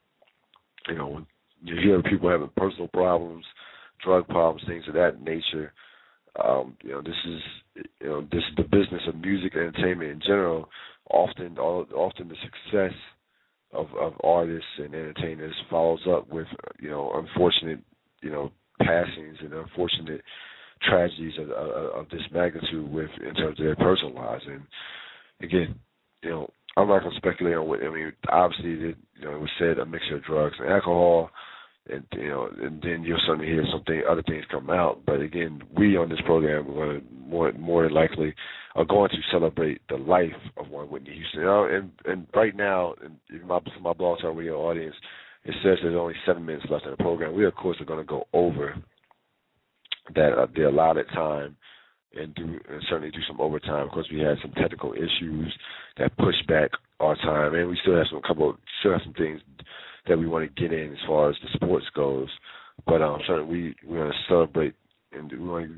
when you hear people having personal problems, drug problems, things of that nature. This is the business of music and entertainment in general. Often the success of artists and entertainers follows up with unfortunate passings and unfortunate tragedies of this magnitude with in terms of their personal lives. And again, I'm not going to speculate on what. I mean, obviously, it was said a mixture of drugs and alcohol, and and then you'll suddenly hear other things come out. But again, we on this program are going to more than likely are going to celebrate the life of one Whitney Houston. And right now, for my Blog Talk Radio audience, it says there's only 7 minutes left in the program. We, of course, are going to go over that the allotted time and certainly do some overtime. Of course, we had some technical issues that pushed back our time, and we still have some things that we want to get in as far as the sports goes. But certainly we're going to celebrate and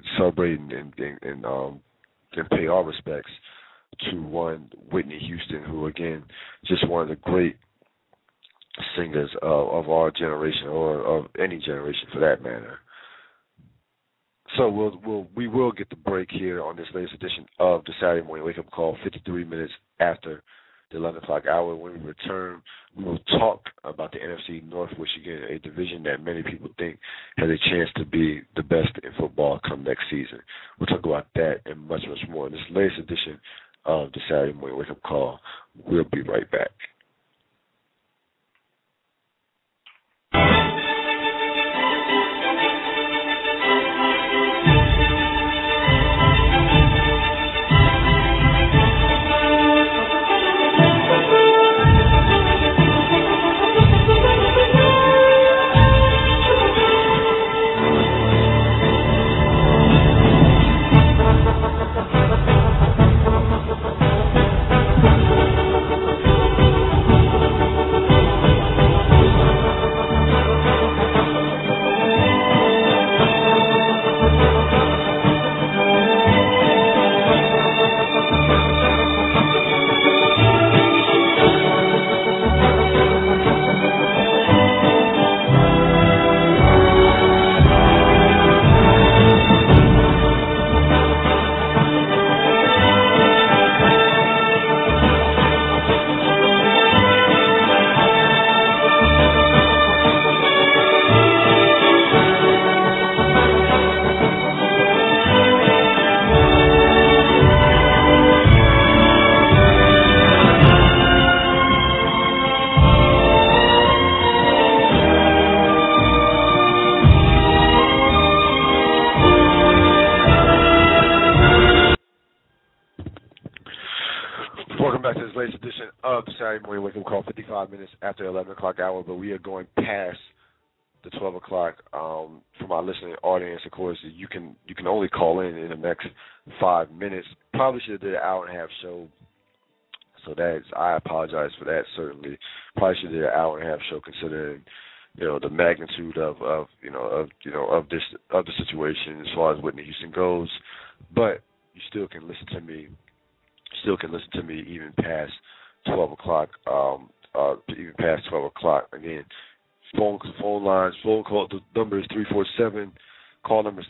pay our respects to one Whitney Houston, who again just one of the great singers of our generation, or of any generation for that matter. So we will get the break here on this latest edition of the Saturday Morning Wake Up Call, 53 minutes after the 11 o'clock hour. When we return, we will talk about the NFC North, which again, a division that many people think has a chance to be the best in football come next season. We'll talk about that and much, much more in this latest edition of the Saturday Morning Wake Up Call. We'll be right back. Morning Wake Up Call, 55 minutes after 11 o'clock hour, but we are going past the 12 o'clock. For my listening audience, of course, you can only call in the next 5 minutes. Probably should have did an hour and a half show, so I apologize for that. Certainly, probably should have did an hour and a half show, considering the magnitude of the situation as far as Whitney Houston goes. But you still can listen to me. Even past 12 o'clock, even past 12 o'clock. Again, phone lines, phone call, the number is 347, call number is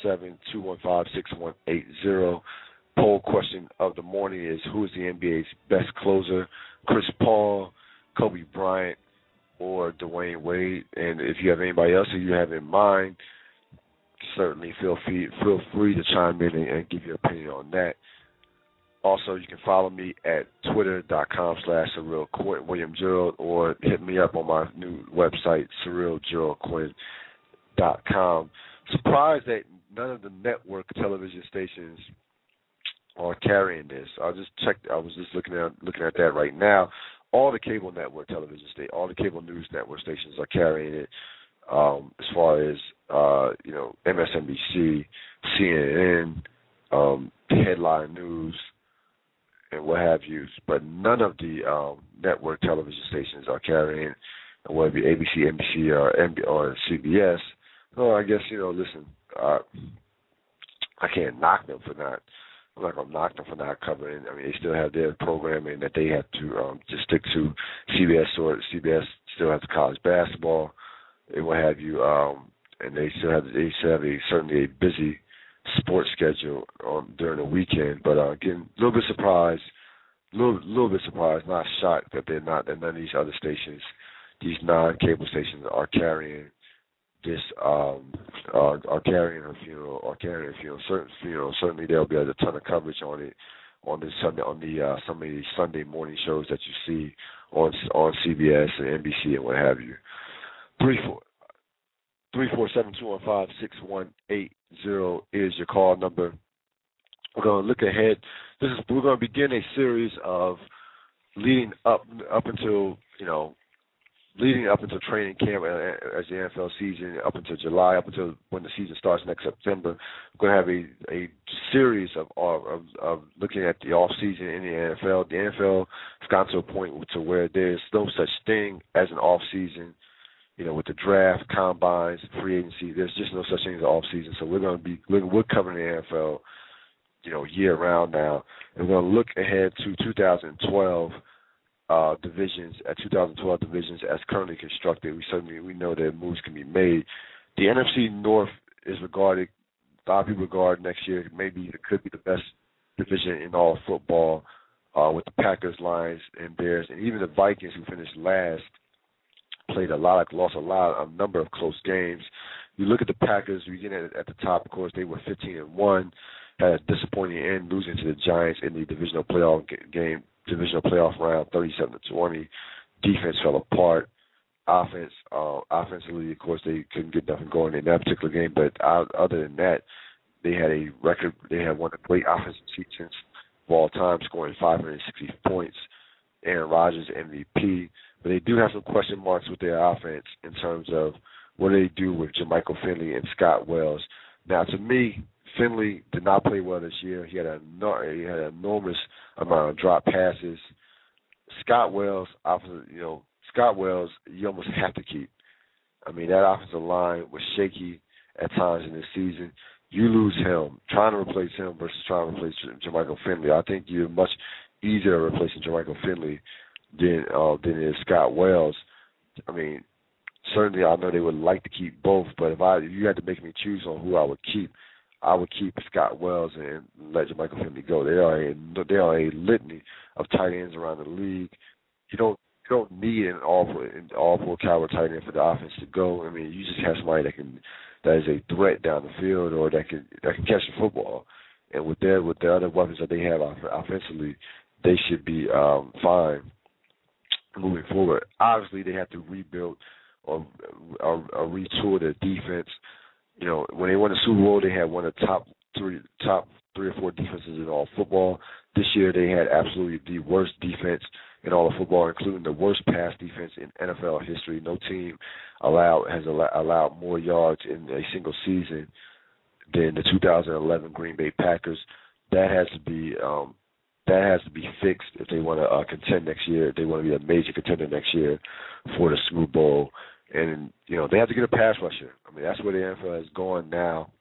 347-215-6180. Poll question of the morning is, who is the NBA's best closer, Chris Paul, Kobe Bryant, or Dwayne Wade? And if you have anybody else that you have in mind, certainly feel free to chime in and give your opinion on that. Also, you can follow me at twitter.com/SurrealQuinn, or hit me up on my new website, SurrealGeraldQuinn.com. Surprised that none of the network television stations are carrying this. I was just looking at that right now. All the cable network television stations, all the cable news network stations are carrying it. As far as MSNBC, CNN, Headline News, and what have you, but none of the network television stations are carrying, whether it be ABC, NBC, or CBS. So I guess, listen, I can't knock them for not. I'm not gonna knock them for not covering. I mean, they still have their programming that they have to just stick to. CBS still has college basketball and what have you, and they still have certainly a busy sports schedule during the weekend. But again, a little bit surprised, not shocked that none of these other stations, these non-cable stations, are carrying just are carrying her funeral Certainly there'll be a ton of coverage on it on this Sunday some of the Sunday morning shows that you see on CBS and NBC and what have you. 347-215-6180 is your call number. We're going to look ahead. We're going to begin a series of leading up until training camp as the NFL season, up until July, up until when the season starts next September. We're going to have a series of looking at the off season in the NFL. The NFL has gotten to a point to where there's no such thing as an off season. With the draft, combines, free agency, there's just no such thing as an off season. So we're covering the NFL, year round now, and we're going to look ahead to 2012 divisions as currently constructed. We know that moves can be made. The NFC North is regarded, a lot of people regard next year it could be the best division in all football, with the Packers, Lions, and Bears, and even the Vikings, who finished last, lost a number of close games. You look at the Packers, we get at the top, of course, they were 15-1, had a disappointing end, losing to the Giants in the divisional playoff round, 37-20. Defense fell apart. Offensively, of course, they couldn't get nothing going in that particular game, but other than that, they had a record. They had one of the great offensive seasons of all time, scoring 560 points. Aaron Rodgers MVP. But they do have some question marks with their offense in terms of what do they do with Jermichael Finley and Scott Wells. Now, to me, Finley did not play well this year. He had an enormous amount of drop passes. Scott Wells, you almost have to keep. I mean, that offensive line was shaky at times in this season. You lose him. Trying to replace him versus trying to replace Jermichael Finley, I think you're much easier replacing Jermichael Finley than is Scott Wells. I mean, certainly I know they would like to keep both, but if you had to make me choose on who I would keep Scott Wells and let Jermichael Finley go. There are a litany of tight ends around the league. You don't need an all-pro caliber tight end for the offense to go. I mean, you just have somebody that is a threat down the field or that can catch the football. And with the other weapons that they have offensively, they should be fine moving forward. Obviously, they have to rebuild or retool their defense. When they won the Super Bowl, they had one of the top three or four defenses in all football. This year, they had absolutely the worst defense in all of football, including the worst pass defense in NFL history. No team has allowed more yards in a single season than the 2011 Green Bay Packers. That has to be fixed if they want to contend next year. If they want to be a major contender next year for the Super Bowl. And, they have to get a pass rusher. I mean, that's where the NFL has gone now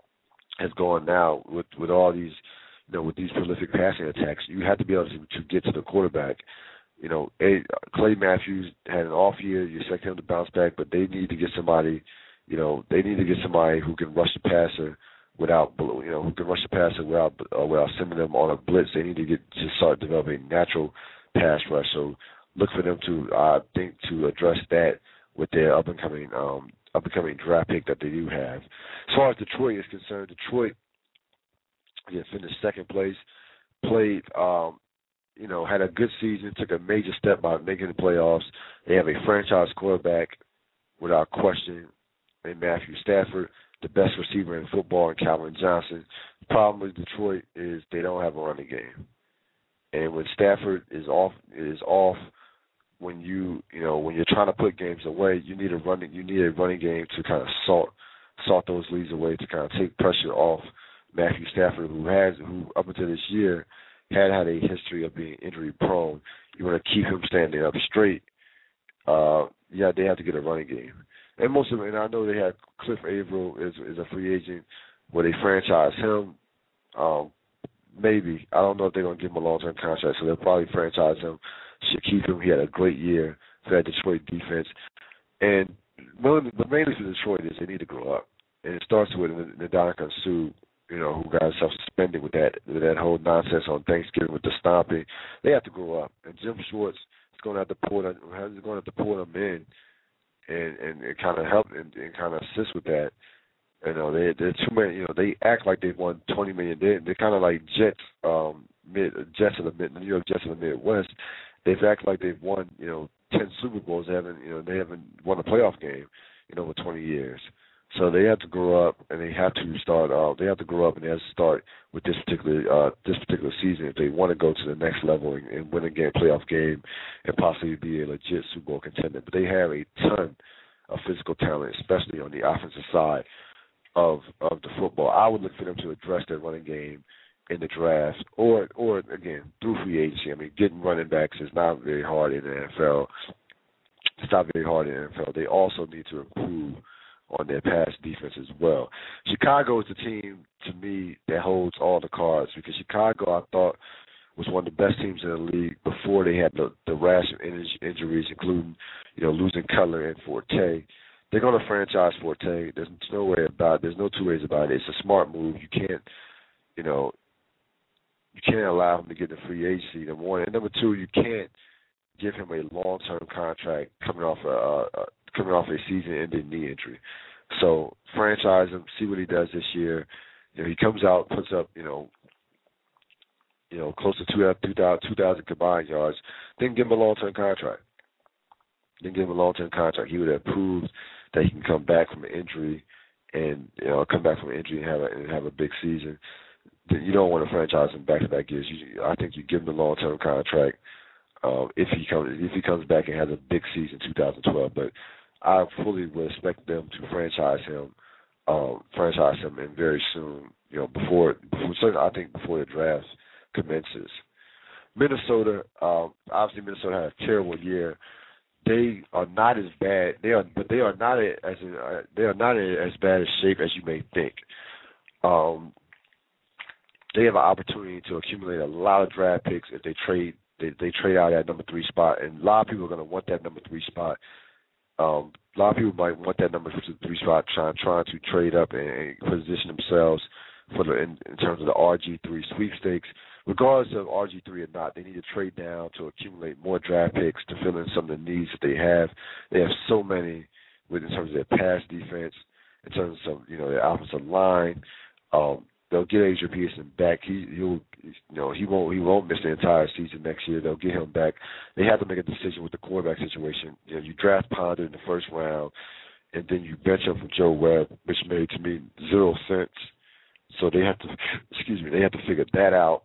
with all these, with these prolific passing attacks. You have to be able to get to the quarterback. Clay Matthews had an off year. You expect him to bounce back, but they need to get somebody, who can rush the passer without sending them on a blitz. They need to start developing natural pass rush. So look for them to address that with their up and coming draft pick that they do have. As far as Detroit is concerned, Detroit finished second place, played had a good season, took a major step by making the playoffs. They have a franchise quarterback without question named Matthew Stafford, the best receiver in football, and Calvin Johnson. The problem with Detroit is they don't have a running game. And when Stafford is off when you're trying to put games away, you need a running game to kind of salt those leads away, to kind of take pressure off Matthew Stafford, who up until this year had a history of being injury prone. You want to keep him standing up straight. They have to get a running game. And and I know they had Cliff Averill is a free agent. Will they franchise him? Maybe. I don't know if they're going to give him a long-term contract, so they'll probably franchise him. Should keep him. He had a great year for that Detroit defense. And mainly for Detroit is they need to grow up. And it starts with Ndamukong Suh, who got himself suspended with that whole nonsense on Thanksgiving with the stomping. They have to grow up. And Jim Schwartz is going to have to pull them in and kind of help and kind of assist with that. You know, they're too many. You know, they act like they've won $20 million. They're kind of like Jets of the New York Jets of the Midwest. They've acted like they've won 10 Super Bowls. They haven't won a playoff game in over 20 years. So they have to grow up, and they have to start. They have to grow up, and they have to start with this particular season if they want to go to the next level and win a playoff game, and possibly be a legit Super Bowl contender. But they have a ton of physical talent, especially on the offensive side of the football. I would look for them to address their running game in the draft, or again through free agency. I mean, getting running backs is not very hard in the NFL. It's not very hard in the NFL. They also need to improve on their pass defense as well. Chicago is the team, to me, that holds all the cards, because Chicago, I thought, was one of the best teams in the league before they had the rash of injuries, including, losing Cutler and Forte. They're going to franchise Forte. There's no way about it. There's no two ways about it. It's a smart move. You can't allow him to get the free agency, number one. And number two, you can't give him a long-term contract coming off a season-ending knee injury. So franchise him, see what he does this year. He comes out, puts up, close to 2,000 combined yards. Then give him a long-term contract. He would have proved that he can come back from an injury and have a big season. You don't want to franchise him back-to-back years. I think you give him a long-term contract if he comes back and has a big season 2012. But I fully would expect them to franchise him and very soon, before the draft commences. Minnesota, obviously Minnesota had a terrible year. They are not as bad. They are not in as bad a shape as you may think. They have an opportunity to accumulate a lot of draft picks if they trade. They trade out that number 3 spot, and a lot of people are going to want that number 3 spot. A lot of people might want that number 3 spot, trying to trade up and position themselves in terms of the RG3 sweepstakes. Regardless of RG3 or not, they need to trade down to accumulate more draft picks to fill in some of the needs that they have. They have so many in terms of their pass defense, in terms of their offensive line. They'll get Adrian Peterson back. He won't miss the entire season next year. They'll get him back. They have to make a decision with the quarterback situation. You draft Ponder in the first round, and then you bench him for Joe Webb, which made to me 0 sense. So they have to figure that out,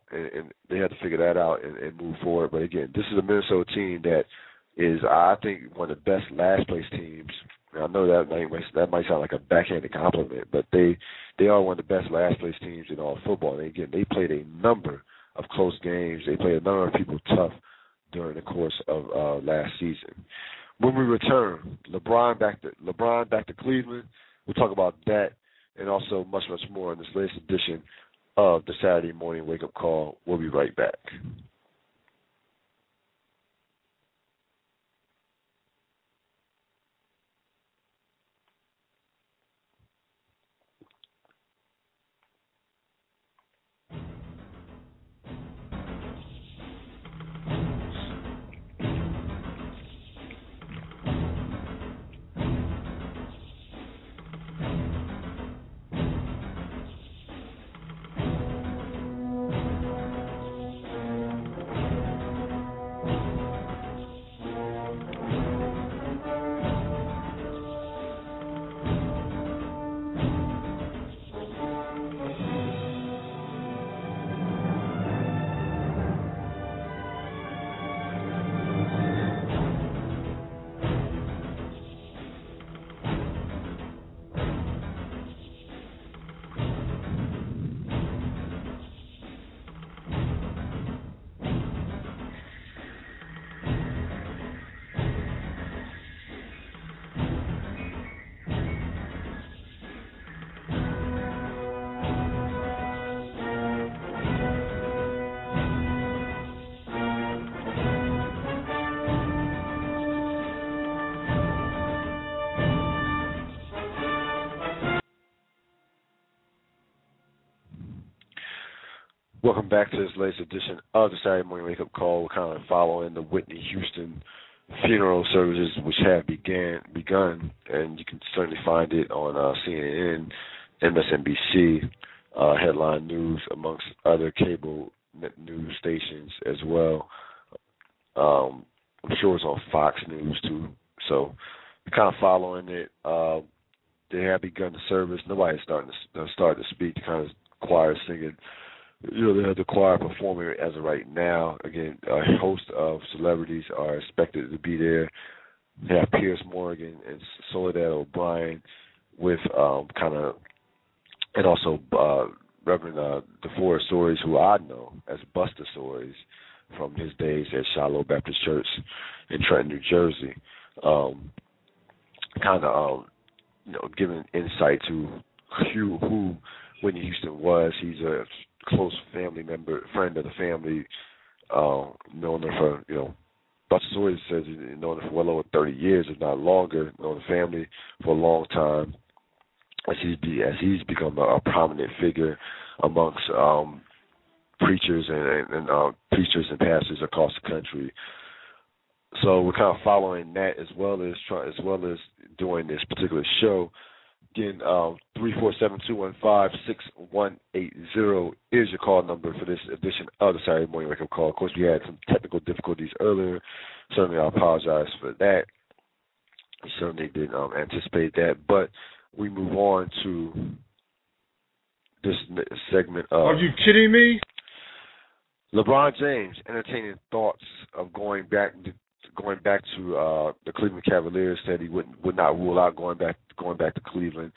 and move forward. But again, this is a Minnesota team that is, I think, one of the best last place teams. I know that might sound like a backhanded compliment, but they are one of the best last place teams in all football. And again, they played a number of close games. They played a number of people tough during the course of last season. When we return, LeBron back to Cleveland. We'll talk about that and also much, much more in this latest edition of the Saturday Morning Wake Up Call. We'll be right back. Welcome back to this latest edition of the Saturday Morning Wake Up Call. We're kind of following the Whitney Houston funeral services, which have begun, and you can certainly find it on CNN, MSNBC, Headline News, amongst other cable news stations as well. I'm sure it's on Fox News too. So, kind of following it. They have begun the service. Nobody's started to speak. The kind of choir singing. They have the choir performing as of right now. Again, a host of celebrities are expected to be there. They have Piers Morgan and Soledad O'Brien with and also Reverend DeForest Stories, who I know as Buster Stories from his days at Shiloh Baptist Church in Trenton, New Jersey. Giving insight to who Whitney Houston was. He's a close family member, friend of the family, known her for, Buster Stories says he's known her for well over 30 years, if not longer, known the family for a long time, as he's become a prominent figure amongst preachers and preachers and pastors across the country. So we're kind of following that as well as doing this particular show. Again, 347-215-6180 is your call number for this edition of the Saturday Morning Wake Up Call. Of course, we had some technical difficulties earlier. Certainly, I apologize for that. We certainly didn't anticipate that, but we move on to this segment of... Are you kidding me? LeBron James entertaining thoughts of going back to the Cleveland Cavaliers. Said he would not rule out going back to Cleveland.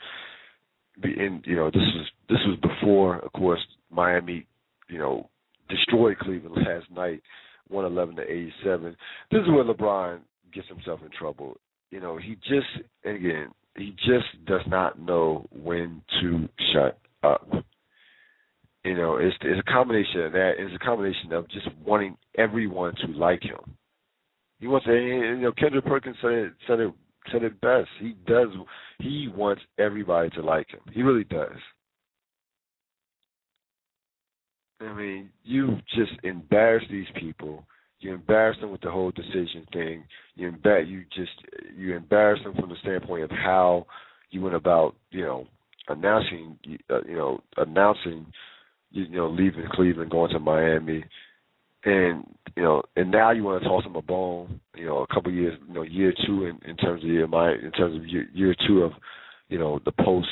This was before, of course, Miami, destroyed Cleveland last night, 111-87. This is where LeBron gets himself in trouble. He just does not know when to shut up. It's a combination of that. It's a combination of just wanting everyone to like him. He wants Kendrick Perkins said it best. He wants everybody to like him. He really does. I mean, you just embarrass these people. You embarrass them with the whole decision thing. You embarrass them from the standpoint of how you went about, announcing, leaving Cleveland, going to Miami, and now you want to toss him a bone. A couple of years, year two in terms of year two of, the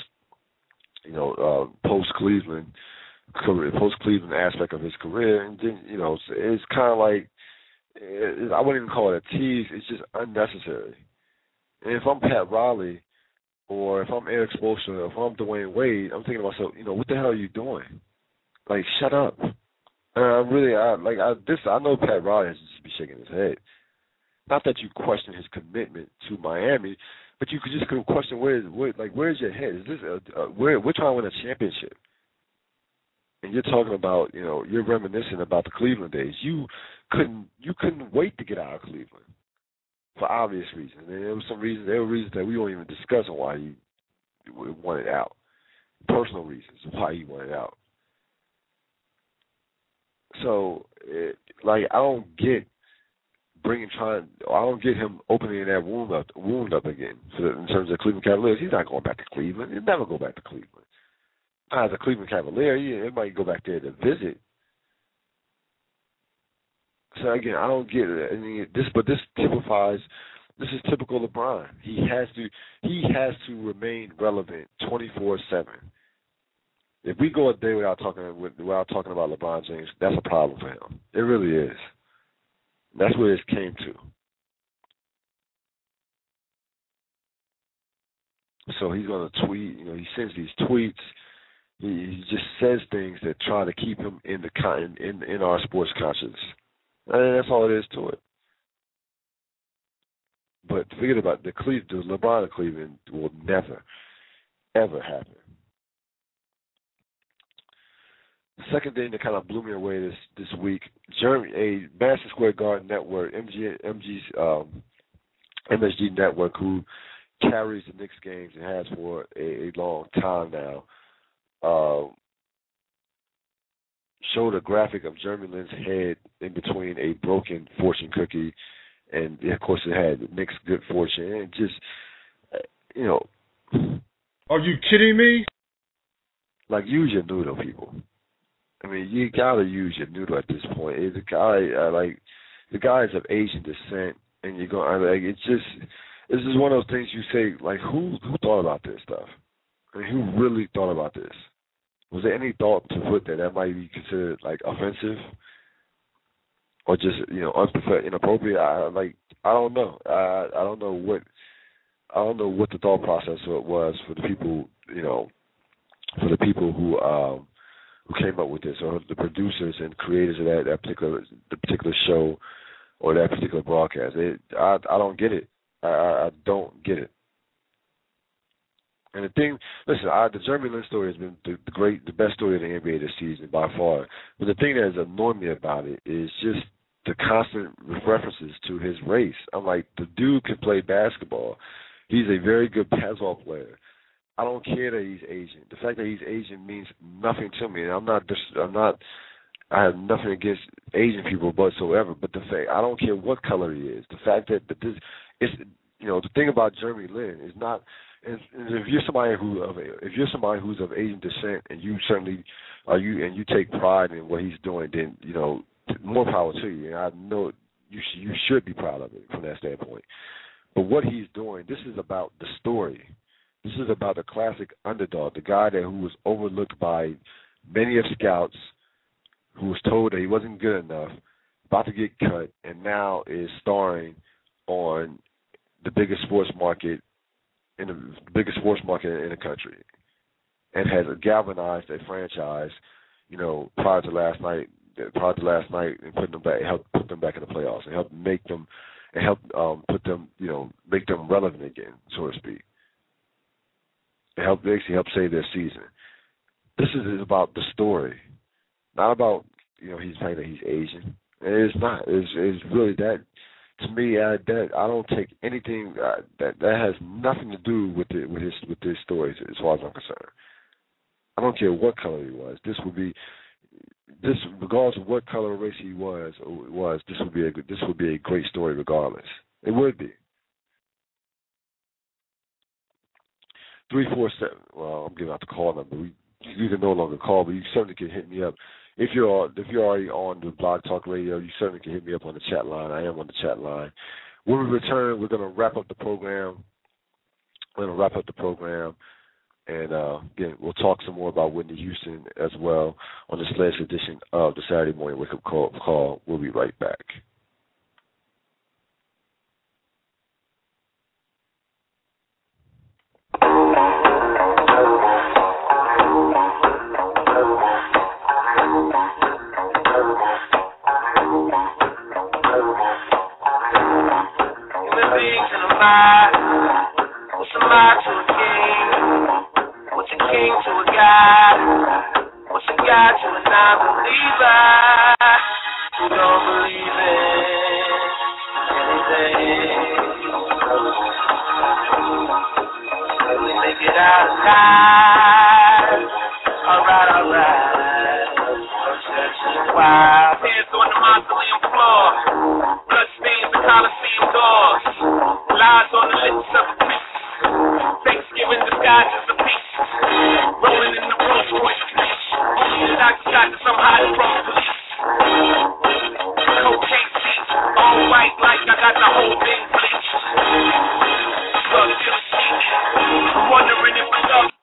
post Cleveland aspect of his career, and then it's kind of like I wouldn't even call it a tease. It's just unnecessary. And if I'm Pat Riley, or if I'm Eric Spoelstra, or if I'm Dwayne Wade, I'm thinking to myself, what the hell are you doing? Like, shut up. I know Pat Riley has to just be shaking his head. Not that you question his commitment to Miami, but you could just question where's your head? Is this we're trying to win a championship, and you're talking about you're reminiscing about the Cleveland days. You couldn't wait to get out of Cleveland for obvious reasons. And there were reasons that we won't even discuss on why he wanted out. Personal reasons why he wanted out. So, I don't get him opening that wound up again in terms of Cleveland Cavaliers. He's not going back to Cleveland. He'll never go back to Cleveland. As a Cleveland Cavalier, he might go back there to visit. So again, I don't get it. I mean, this is typical LeBron. He has to remain relevant 24/7. If we go a day without talking about LeBron James, that's a problem for him. It really is. That's where this came to. So he's going to tweet. He sends these tweets. He just says things that try to keep him in our sports conscience. And that's all it is to it. But forget about the LeBron of Cleveland will never, ever happen. The second thing that kind of blew me away this week, a Madison Square Garden network, MSG network, who carries the Knicks games and has for a long time now, showed a graphic of Jeremy Lin's head in between a broken fortune cookie and of course it had mixed good fortune, and just you know. Are you kidding me? Like, use your noodle, people. I mean, you gotta use your noodle at this point. It's a guy like the guy is of Asian descent, and you're going like it's just this is one of those things you say like who thought about this stuff? I mean, who really thought about this? Was there any thought to put that might be considered like offensive or just inappropriate? I don't know. I don't know what the thought process was for the people who came up with this, or the producers and creators of the particular show or that particular broadcast. I don't get it. I don't get it. And the thing, listen, the Jeremy Lin story has been the best story of the NBA this season by far. But the thing that has annoyed me about it is just the constant references to his race. I'm like, the dude can play basketball. He's a very good basketball player. I don't care that he's Asian. The fact that he's Asian means nothing to me. And I have nothing against Asian people whatsoever. But the fact, I don't care what color he is. The fact that this, it's, the thing about Jeremy Lin is not. If you're somebody who's of Asian descent, and you certainly and you take pride in what he's doing, then more power to you. And I know you should be proud of it from that standpoint. But what he's doing, this is about the story. This is about the classic underdog, the guy who was overlooked by many of scouts, who was told that he wasn't good enough, about to get cut, and now is starring on the biggest sports market in the country, and has galvanized a franchise, prior to last night, and helped put them back in the playoffs, and helped make them, put them, make them relevant again, so to speak. It helped save their season. This is about the story, not about he's saying that he's Asian. It's not. It's really that. To me, I don't take anything that has nothing to do with this story as far as I'm concerned. I don't care what color he was. Regardless of what color or race he was, this would be a great story regardless. It would be. 347. Well, I'm giving out the call number. You can no longer call, but you certainly can hit me up. If you're already on the Blog Talk Radio, you certainly can hit me up on the chat line. I am on the chat line. When we return, we're going to wrap up the program. And again, we'll talk some more about Whitney Houston as well on this latest edition of the Saturday Morning Wake Up Call. We'll be right back. What's a lie to a king? What's a king to a god? What's a god to a non-believer who don't believe in anything? We make it out alive. Alright. Wow. Hands on the mausoleum floor. Blood stains the Coliseum doors. Lies on the lips of a priest. Thanksgiving disguised as a peace. Rolling in the Rolls Royce Beach. Only the doctor shot that I'm hiding from the police. Cocaine seats, all white like I got the whole thing bleached. Drug dealer sheet. I'm wondering if it's up.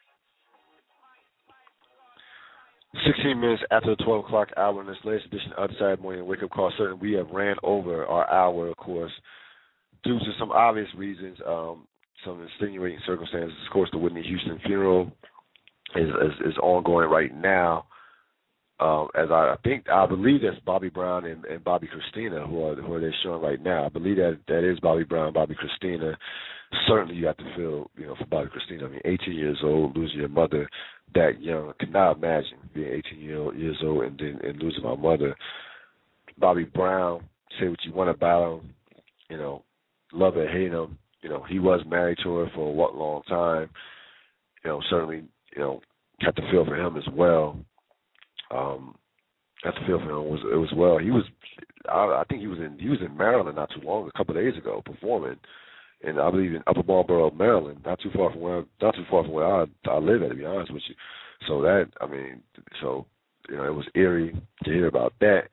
16 minutes after the 12 o'clock hour in this latest edition of the Saturday Morning Wake Up Call. Certainly, we have ran over our hour, of course, due to some obvious reasons, some extenuating circumstances. Of course, the Whitney Houston funeral is ongoing right now. As I believe that's Bobby Brown and Bobby Christina who are they showing right now. I believe that is Bobby Brown, Bobby Christina. Certainly, you have to feel for Bobby Christina. I mean, 18 years old, losing your mother that young. I cannot imagine being 18 years old and losing my mother. Bobby Brown, say what you want about him, love or hate him. He was married to her for a long time. Certainly, had to feel for him as well. Had to feel for him as well. He was, I think he was in Maryland not too long, a couple of days ago, performing, and I believe in Upper Marlboro, Maryland, not too far from where I live at, to be honest with you. So that, I mean, so you know, it was eerie to hear about that.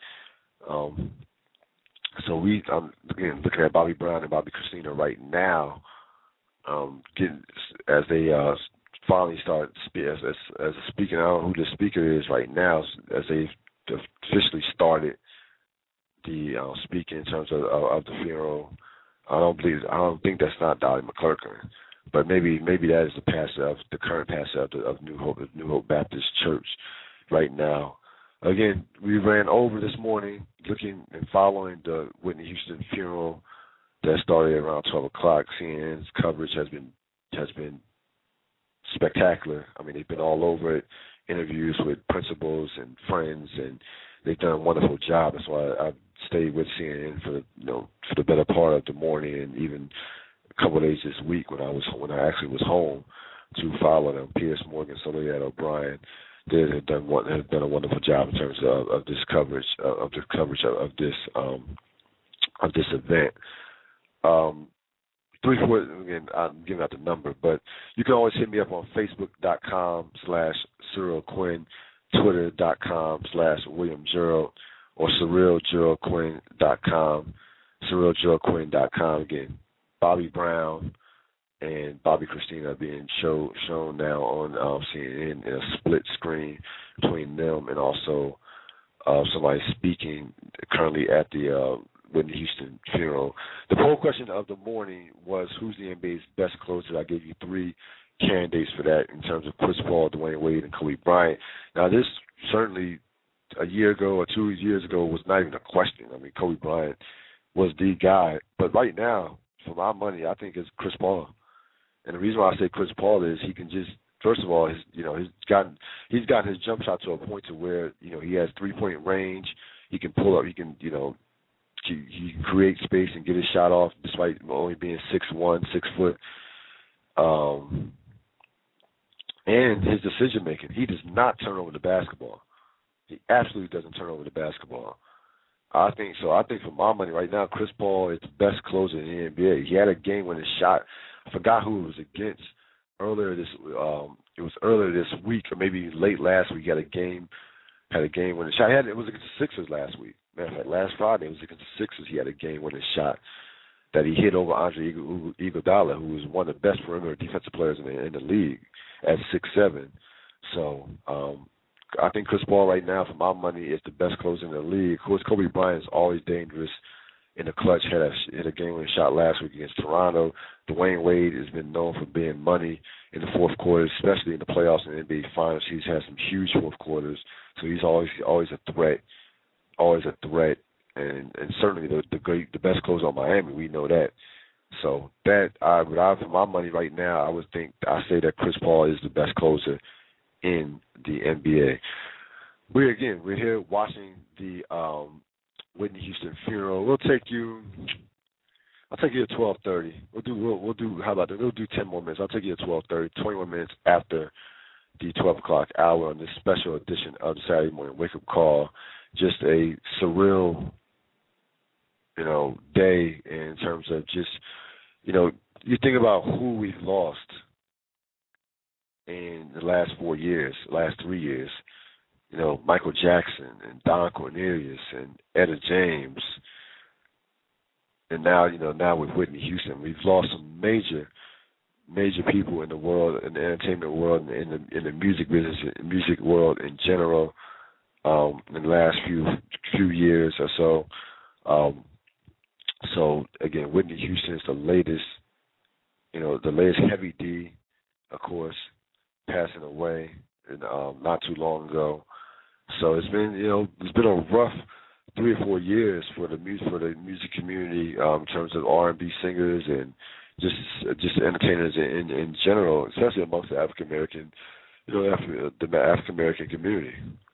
So I'm again looking at Bobby Brown and Bobby Christina right now, getting as they finally start as a speaker. I don't know who the speaker is right now, as they officially started the speaking in terms of the funeral. I don't think that's not Dolly McClurkin, but maybe that is the current pastor of New Hope Baptist Church right now. Again, we ran over this morning looking and following the Whitney Houston funeral that started around 12 o'clock. CNN's coverage has been spectacular. I mean, they've been all over it, interviews with principals and friends, and they've done a wonderful job. That's why I stayed with CNN for the better part of the morning, and even a couple of days this week when I actually was home to follow them. Piers Morgan, Soledad O'Brien, they have done a wonderful job in terms of this coverage of this event. 3-4, again, I'm giving out the number, but you can always hit me up on Facebook.com/Cyril Quinn, Twitter.com/William Gerald, or CyrilGeraldQuinn.com, CyrilGeraldQuinn.com. Again, Bobby Brown and Bobby Christina are being shown now on CNN in a split screen between them and also somebody speaking currently at the Whitney Houston funeral. The poll question of the morning was, who's the NBA's best closer? I gave you 3 candidates for that in terms of Chris Paul, Dwayne Wade, and Kobe Bryant. Now, this certainly a year ago or 2 years ago was not even a question. I mean, Kobe Bryant was the guy. But right now, for my money, I think it's Chris Paul. And the reason why I say Chris Paul is he can just, first of all, he's gotten his jump shot to a point to where, he has 3-point range. He can pull up. He can, he can create space and get his shot off despite only being 6'1", 6 foot. And his decision making, he does not turn over the basketball. He absolutely doesn't turn over the basketball. I think so. I think for my money right now, Chris Paul is the best closer in the NBA. He had a game-winning shot. I forgot who it was against earlier this. It was earlier this week, or maybe late last week. He had a game-winning shot. It was against the Sixers last week. Matter of fact, last Friday it was against the Sixers. He had a game-winning shot that he hit over Andre Iguodala, who was one of the best perimeter defensive players in the league at 6'7". So I think Chris Paul right now, for my money, is the best closer in the league. Of course, Kobe Bryant is always dangerous in the clutch. Hit a game-winning shot last week against Toronto. Dwayne Wade has been known for being money in the fourth quarter, especially in the playoffs and the NBA Finals. He's had some huge fourth quarters, so he's always a threat. Always a threat, and certainly the best closer on Miami. We know that. So for my money right now, I say that Chris Paul is the best closer in the NBA. We're here watching the Whitney Houston funeral. I'll take you at 12:30. We'll do. How about that? We'll do 10 more minutes. I'll take you at 12:30. 21 minutes after the 12 o'clock hour on this special edition of the Saturday Morning Wake Up Call. Just a surreal, day in terms of just, you think about who we've lost in the last 4 years, last 3 years. Michael Jackson and Don Cornelius and Etta James, and now with Whitney Houston, we've lost some major people in the world, in the entertainment world, in the music business, music world in general. In the last few years or so. So again, Whitney Houston is the latest Heavy D, of course, passing away not too long ago. So it's been a rough 3 or 4 years for the music community in terms of R&B singers and just entertainers in general, especially amongst the African American, the African American community.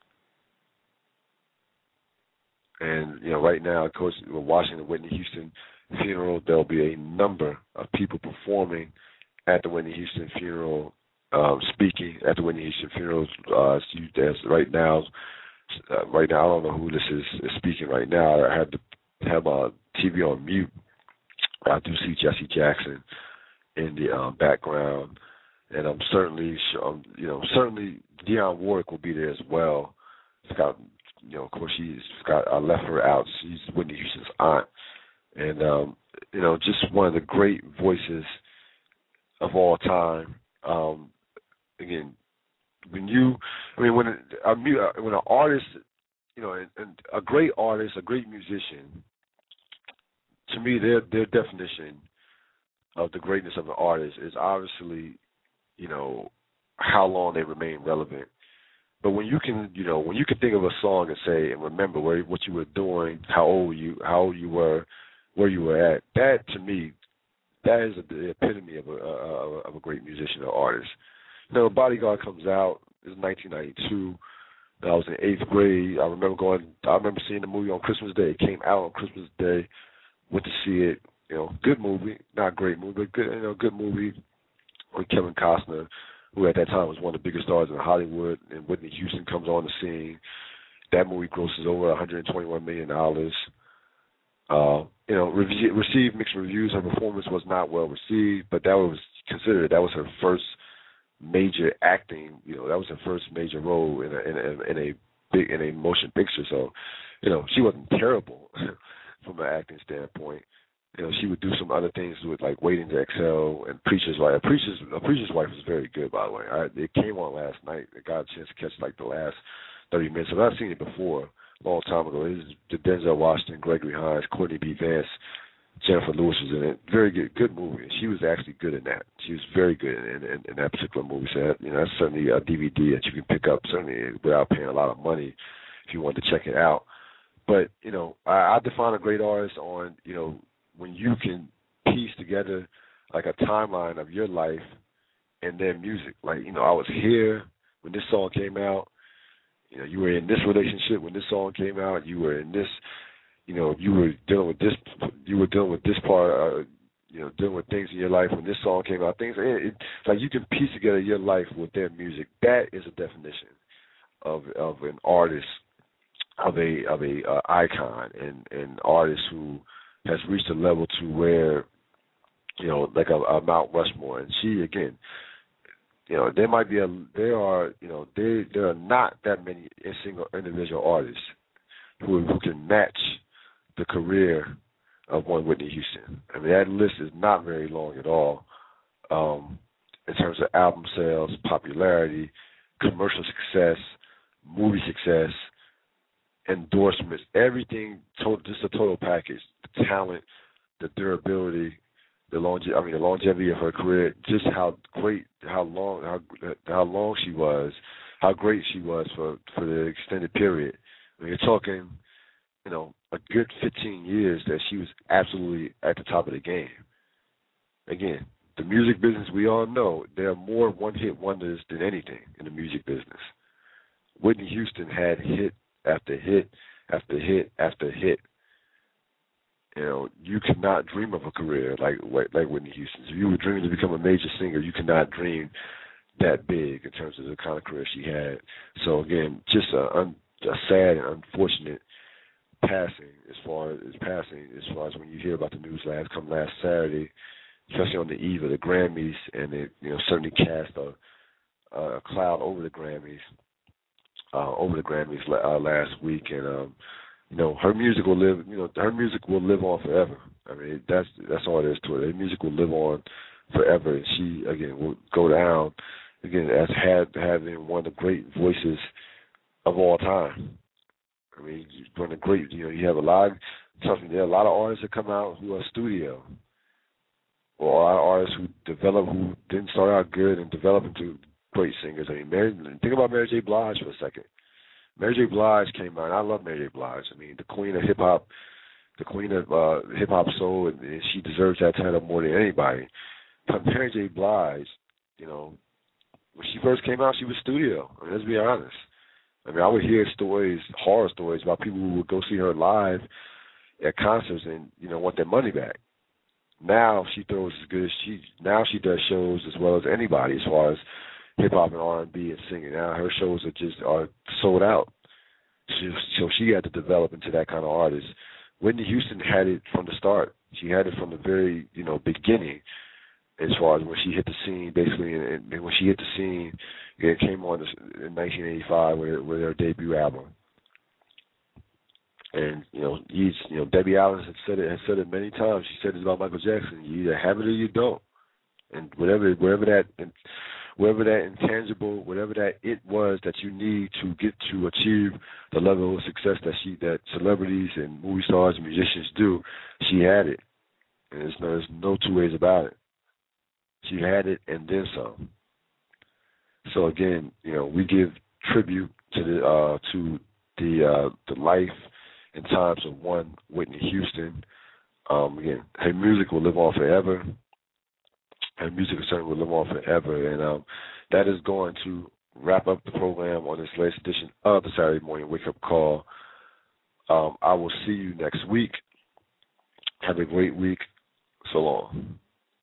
And, right now, of course, we're watching the Whitney Houston funeral. There'll be a number of people performing at the Whitney Houston funeral, speaking at the Whitney Houston funeral. As right now, Right now, I don't know who this is speaking right now. I had to have my TV on mute. I do see Jesse Jackson in the background, and I'm certainly, certainly Dionne Warwick will be there as well. It's got, of course, I left her out. She's Whitney Houston's aunt, and just one of the great voices of all time. Again, when an artist, and a great artist, a great musician, to me, their definition of the greatness of an artist is obviously, how long they remain relevant. But when you can think of a song and say and remember what you were doing, how old you were, where you were at, that to me, that is the epitome of a great musician or artist. Bodyguard comes out. It was 1992. I was in 8th grade. I remember seeing the movie on Christmas Day. It came out on Christmas Day. Went to see it. Good movie, not a great movie, but good movie with Kevin Costner, who at that time was one of the biggest stars in Hollywood, and Whitney Houston comes on the scene. That movie grosses over $121 million. Received mixed reviews. Her performance was not well received, but that was her first major acting. That was her first major role in a motion picture. So, she wasn't terrible from an acting standpoint. She would do some other things with like Waiting to Exhale and Preacher's Wife. Preacher's Wife was very good, by the way. It came on last night. I got a chance to catch like the last 30 minutes. I've not seen it before, a long time ago. It was the Denzel Washington, Gregory Hines, Courtney B. Vance, Jennifer Lewis was in it. Very good movie. She was actually good in that. She was very good in that particular movie. So that's certainly a DVD that you can pick up, certainly without paying a lot of money if you want to check it out. But I define a great artist on when you can piece together like a timeline of your life and their music. Like, I was here when this song came out. You were in this relationship when this song came out. You were in this, you were dealing with this. You were dealing with this part. Dealing with things in your life when this song came out. It's like you can piece together your life with their music. That is a definition of an artist, of a icon, and an artist who has reached a level to where, like a Mount Rushmore. And she, again, there are not that many single individual artists who can match the career of one Whitney Houston. I mean, that list is not very long at all in terms of album sales, popularity, commercial success, movie success, endorsements, everything, just a total package. The talent, the durability, the longevity of her career, just how long she was, how great she was for the extended period. I mean, you're talking, a good 15 years that she was absolutely at the top of the game. Again, the music business, we all know, there are more one-hit wonders than anything in the music business. Whitney Houston had hit after hit after hit after hit. You could not dream of a career like Whitney Houston's. If you were dreaming to become a major singer, you could not dream that big in terms of the kind of career she had. So again, just a sad and unfortunate passing as far as when you hear about the news last Saturday, especially on the eve of the Grammys, and it certainly cast a cloud over the Grammys last week, and her music will live. Her music will live on forever. I mean, that's all there is to it. Her music will live on forever, and she again will go down again as having one of the great voices of all time. I mean, one of the great. You have a lot. Trust me, there are a lot of artists that come out who are studio, or a lot of artists who didn't start out good and develop into great singers. I mean, think about Mary J. Blige for a second. Mary J. Blige came out, and I love Mary J. Blige. I mean, the queen of hip-hop, soul, and she deserves that title more than anybody. But Mary J. Blige, when she first came out, she was studio. I mean, let's be honest. I mean, I would hear horror stories about people who would go see her live at concerts and, want their money back. Now she throws as good as she does shows as well as anybody as far as hip hop and R&B and singing. Now her shows are sold out. So she had to develop into that kind of artist. Whitney Houston had it from the start. She had it from the very, beginning, as far as when she hit the scene, basically. And when she hit the scene, it came on in 1985 with her debut album. And Debbie Allen has said it many times. She said it about Michael Jackson. You either have it or you don't. And whatever that intangible, whatever that it was that you need to get to achieve the level of success that celebrities and movie stars and musicians do, she had it. And there's no two ways about it. She had it and then some. So again, we give tribute to the life and times of one Whitney Houston. Again, her music will live on forever. Her music certainly will live on forever, and that is going to wrap up the program on this latest edition of the Saturday Morning Wake Up Call. I will see you next week. Have a great week. So long.